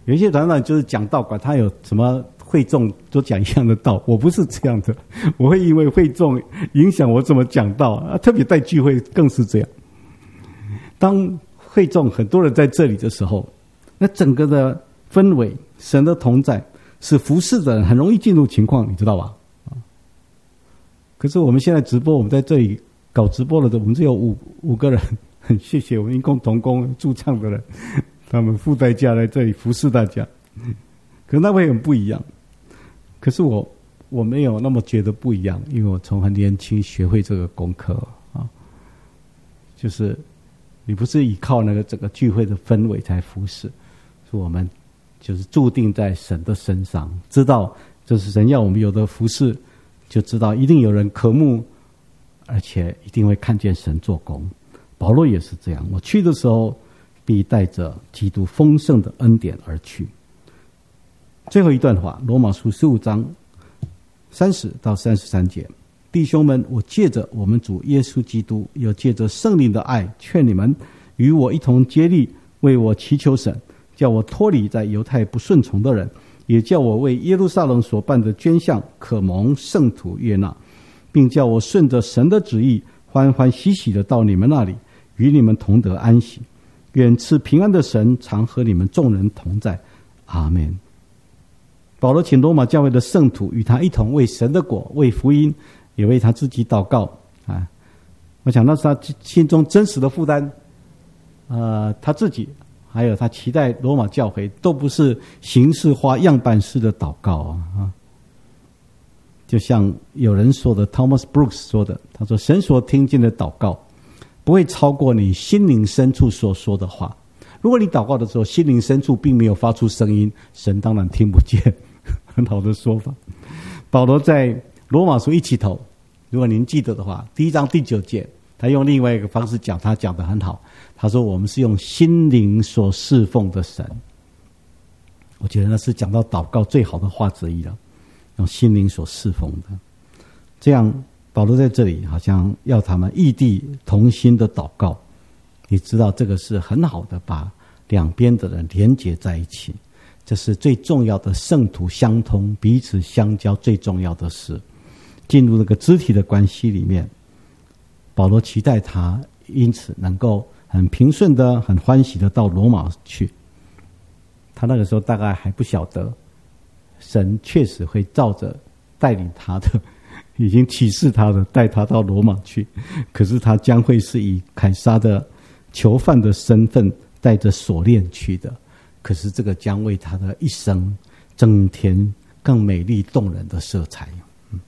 有一些传道就是讲道馆，他有什么会众都讲一样的道，我不是这样的，我会因为会众影响我怎么讲道啊，特别在聚会更是这样。当会众很多人在这里的时候，那整个的氛围，神的同在，使服侍的人很容易进入情况，你知道吧？可是我们现在直播，我们在这里搞直播的，我们只有五五个人，很谢谢我们一共同工驻唱的人，他们付代价来这里服侍大家，可是那会很不一样。可是我我没有那么觉得不一样，因为我从很年轻学会这个功课啊，就是你不是依靠那个整个聚会的氛围才服侍，是我们就是注定在神的身上，知道这是神要我们有的服侍，就知道一定有人渴慕，而且一定会看见神做工。保罗也是这样，我去的时候必带着基督丰盛的恩典而去。最后一段话，罗马书十五章三十到三十三节，弟兄们，我借着我们主耶稣基督，又借着圣灵的爱，劝你们与我一同竭力为我祈求神，叫我脱离在犹太不顺从的人，也叫我为耶路撒冷所办的捐项可蒙圣徒悦纳，并叫我顺着神的旨意欢欢喜喜的到你们那里，与你们同得安息。愿赐平安的神常和你们众人同在。阿们。保罗请罗马教会的圣徒与他一同为神的国、为福音，也为他自己祷告啊！我想那是他心中真实的负担。呃，他自己还有他期待罗马教会，都不是形式化、样板式的祷告啊。就像有人说的 ，Thomas Brooks 说的，他说：“神所听见的祷告，不会超过你心灵深处所说的话。如果你祷告的时候，心灵深处并没有发出声音，神当然听不见。”很好的说法。保罗在罗马书一起头，如果您记得的话，第一章第九节，他用另外一个方式讲，他讲得很好。他说：“我们是用心灵所侍奉的神。”我觉得那是讲到祷告最好的话之一了，用心灵所侍奉的。这样，保罗在这里好像要他们异地同心的祷告。你知道这个是很好的，把两边的人连结在一起。这是最重要的圣徒相通、彼此相交最重要的事。进入那个肢体的关系里面，保罗期待他因此能够很平顺的、很欢喜的到罗马去。他那个时候大概还不晓得，神确实会照着带领他的，已经启示他的，带他到罗马去。可是他将会是以凯撒的囚犯的身份，带着锁链去的。可是这个将为他的一生增添更美丽动人的色彩。嗯，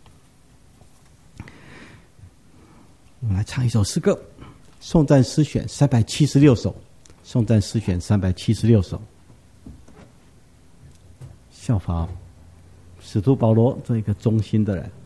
我们来唱一首诗歌，颂赞诗选三百七十六首，颂赞诗选三百七十六首，效法使徒保罗这一个忠心的人。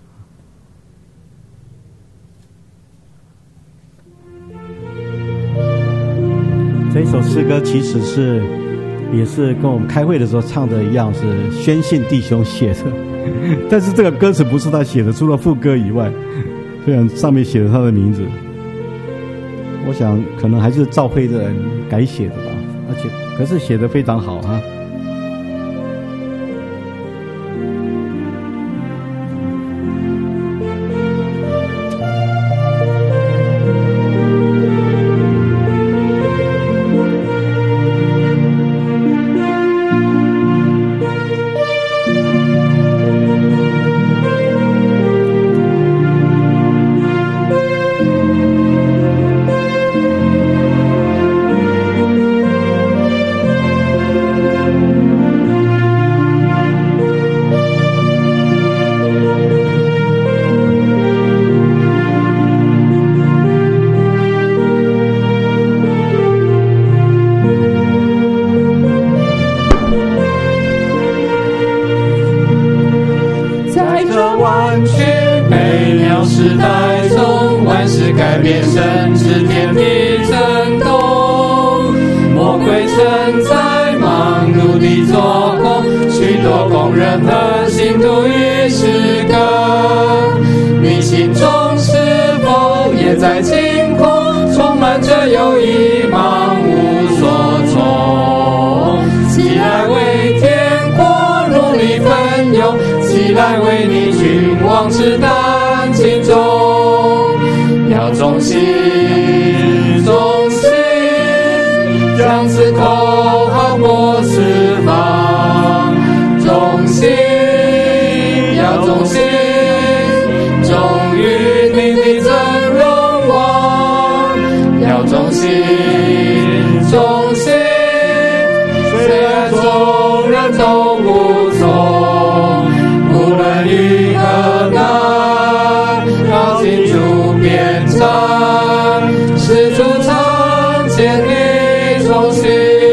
这一首诗歌其实是也是跟我们开会的时候唱的一样，是宣信弟兄写的，但是这个歌词不是他写的，除了副歌以外，虽然上面写了他的名字，我想可能还是照会的人改写的吧，而且可是写得非常好啊。 有一茫无所从，起来为放翅担轻重，要忠心忠心，将此口号播四方，忠心要忠心，忠于你的真荣望，要忠心忠心，虽然众人都不从，无论遇何难，要记住鞭长，是主常见你忠心，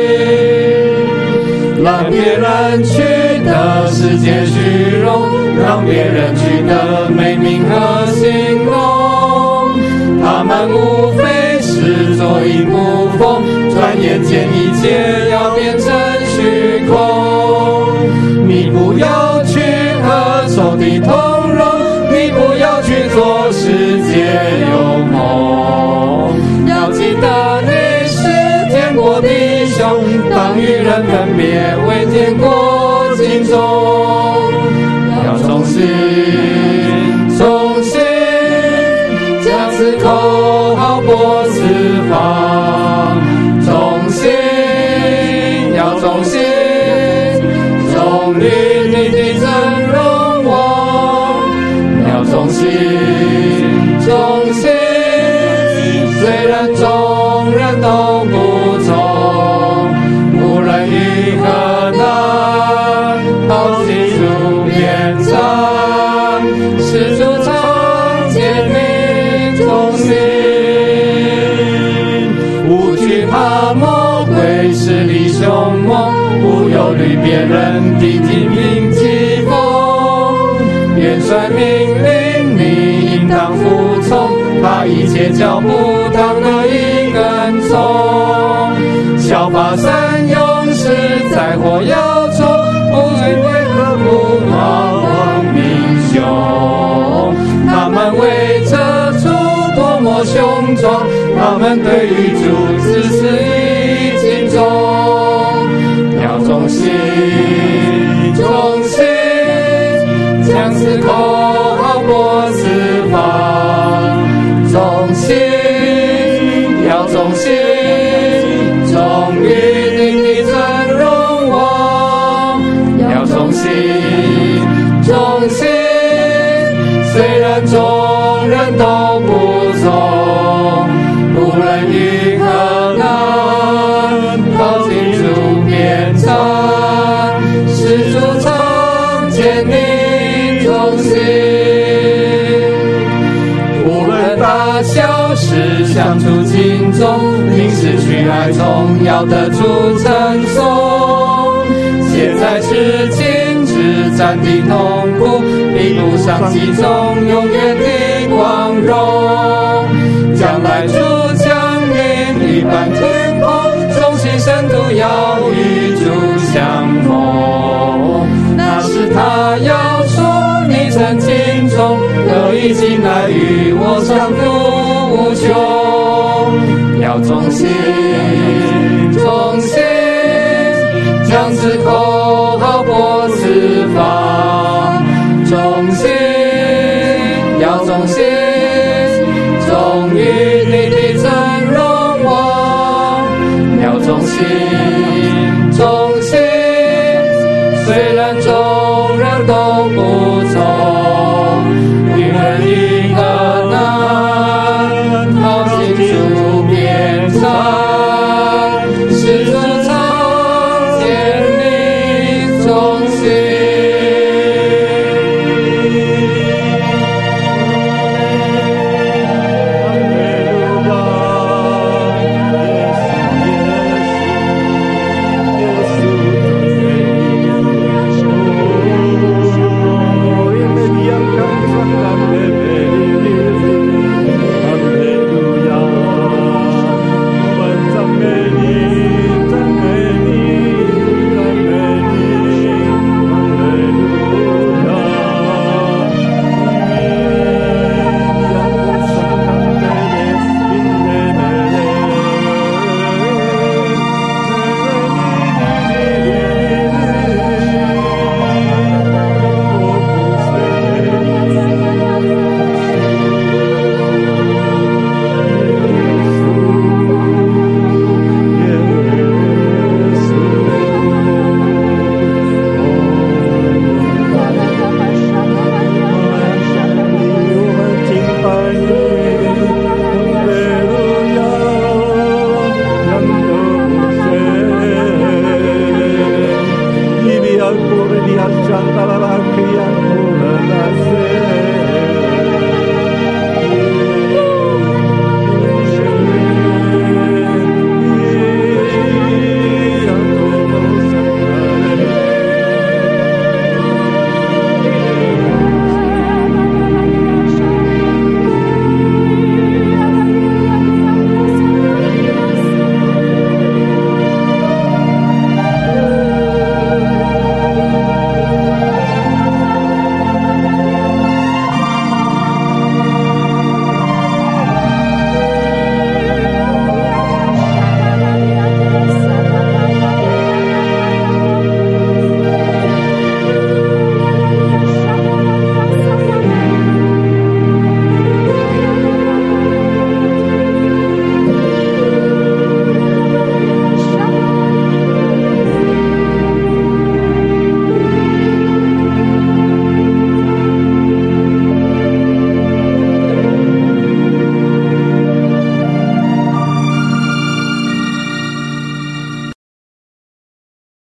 让别人取得世界虚荣，让别人取得美名和形容，他们无非是做一不风，转眼间一切要变成虚空。你不要去和仇敌同荣，你不要去做世界有梦，要记得你是天国弟兄，当与人分别为天国尽忠，要忠心忠心，将此口号播四方，忠心要忠心，忠于你的真荣望，要忠心忠心，虽然众人都不从，无论遇何难，好记住鞭长，是主常见你忠心，无惧怕魔鬼势力凶猛，不忧虑别人的疾病疾风，元帅命令你应当服从，把一切脚步当得一跟从，效法三勇士在火窑中，不惧为何不忘王英雄，他们为这主多么雄壮，他们对于主只是一敬重，要忠心忠心，将此口号播四方，忠心要忠心，忠于你的真荣望，要忠心忠心，虽然众人都不从，无论遇何难，好记住鞭长，是主常见你忠心，无论大小事相处敬重，临时去爱中要得主称颂，现在是今之战的痛苦，一路上集中永远的光荣，将来主降临一般天空，忠心圣徒要与主相逢，那时他要说你曾敬重，可以进来与我相互无穷，要忠心忠心，将此口号播四方，忠心要忠心，忠于你的真荣望，要忠心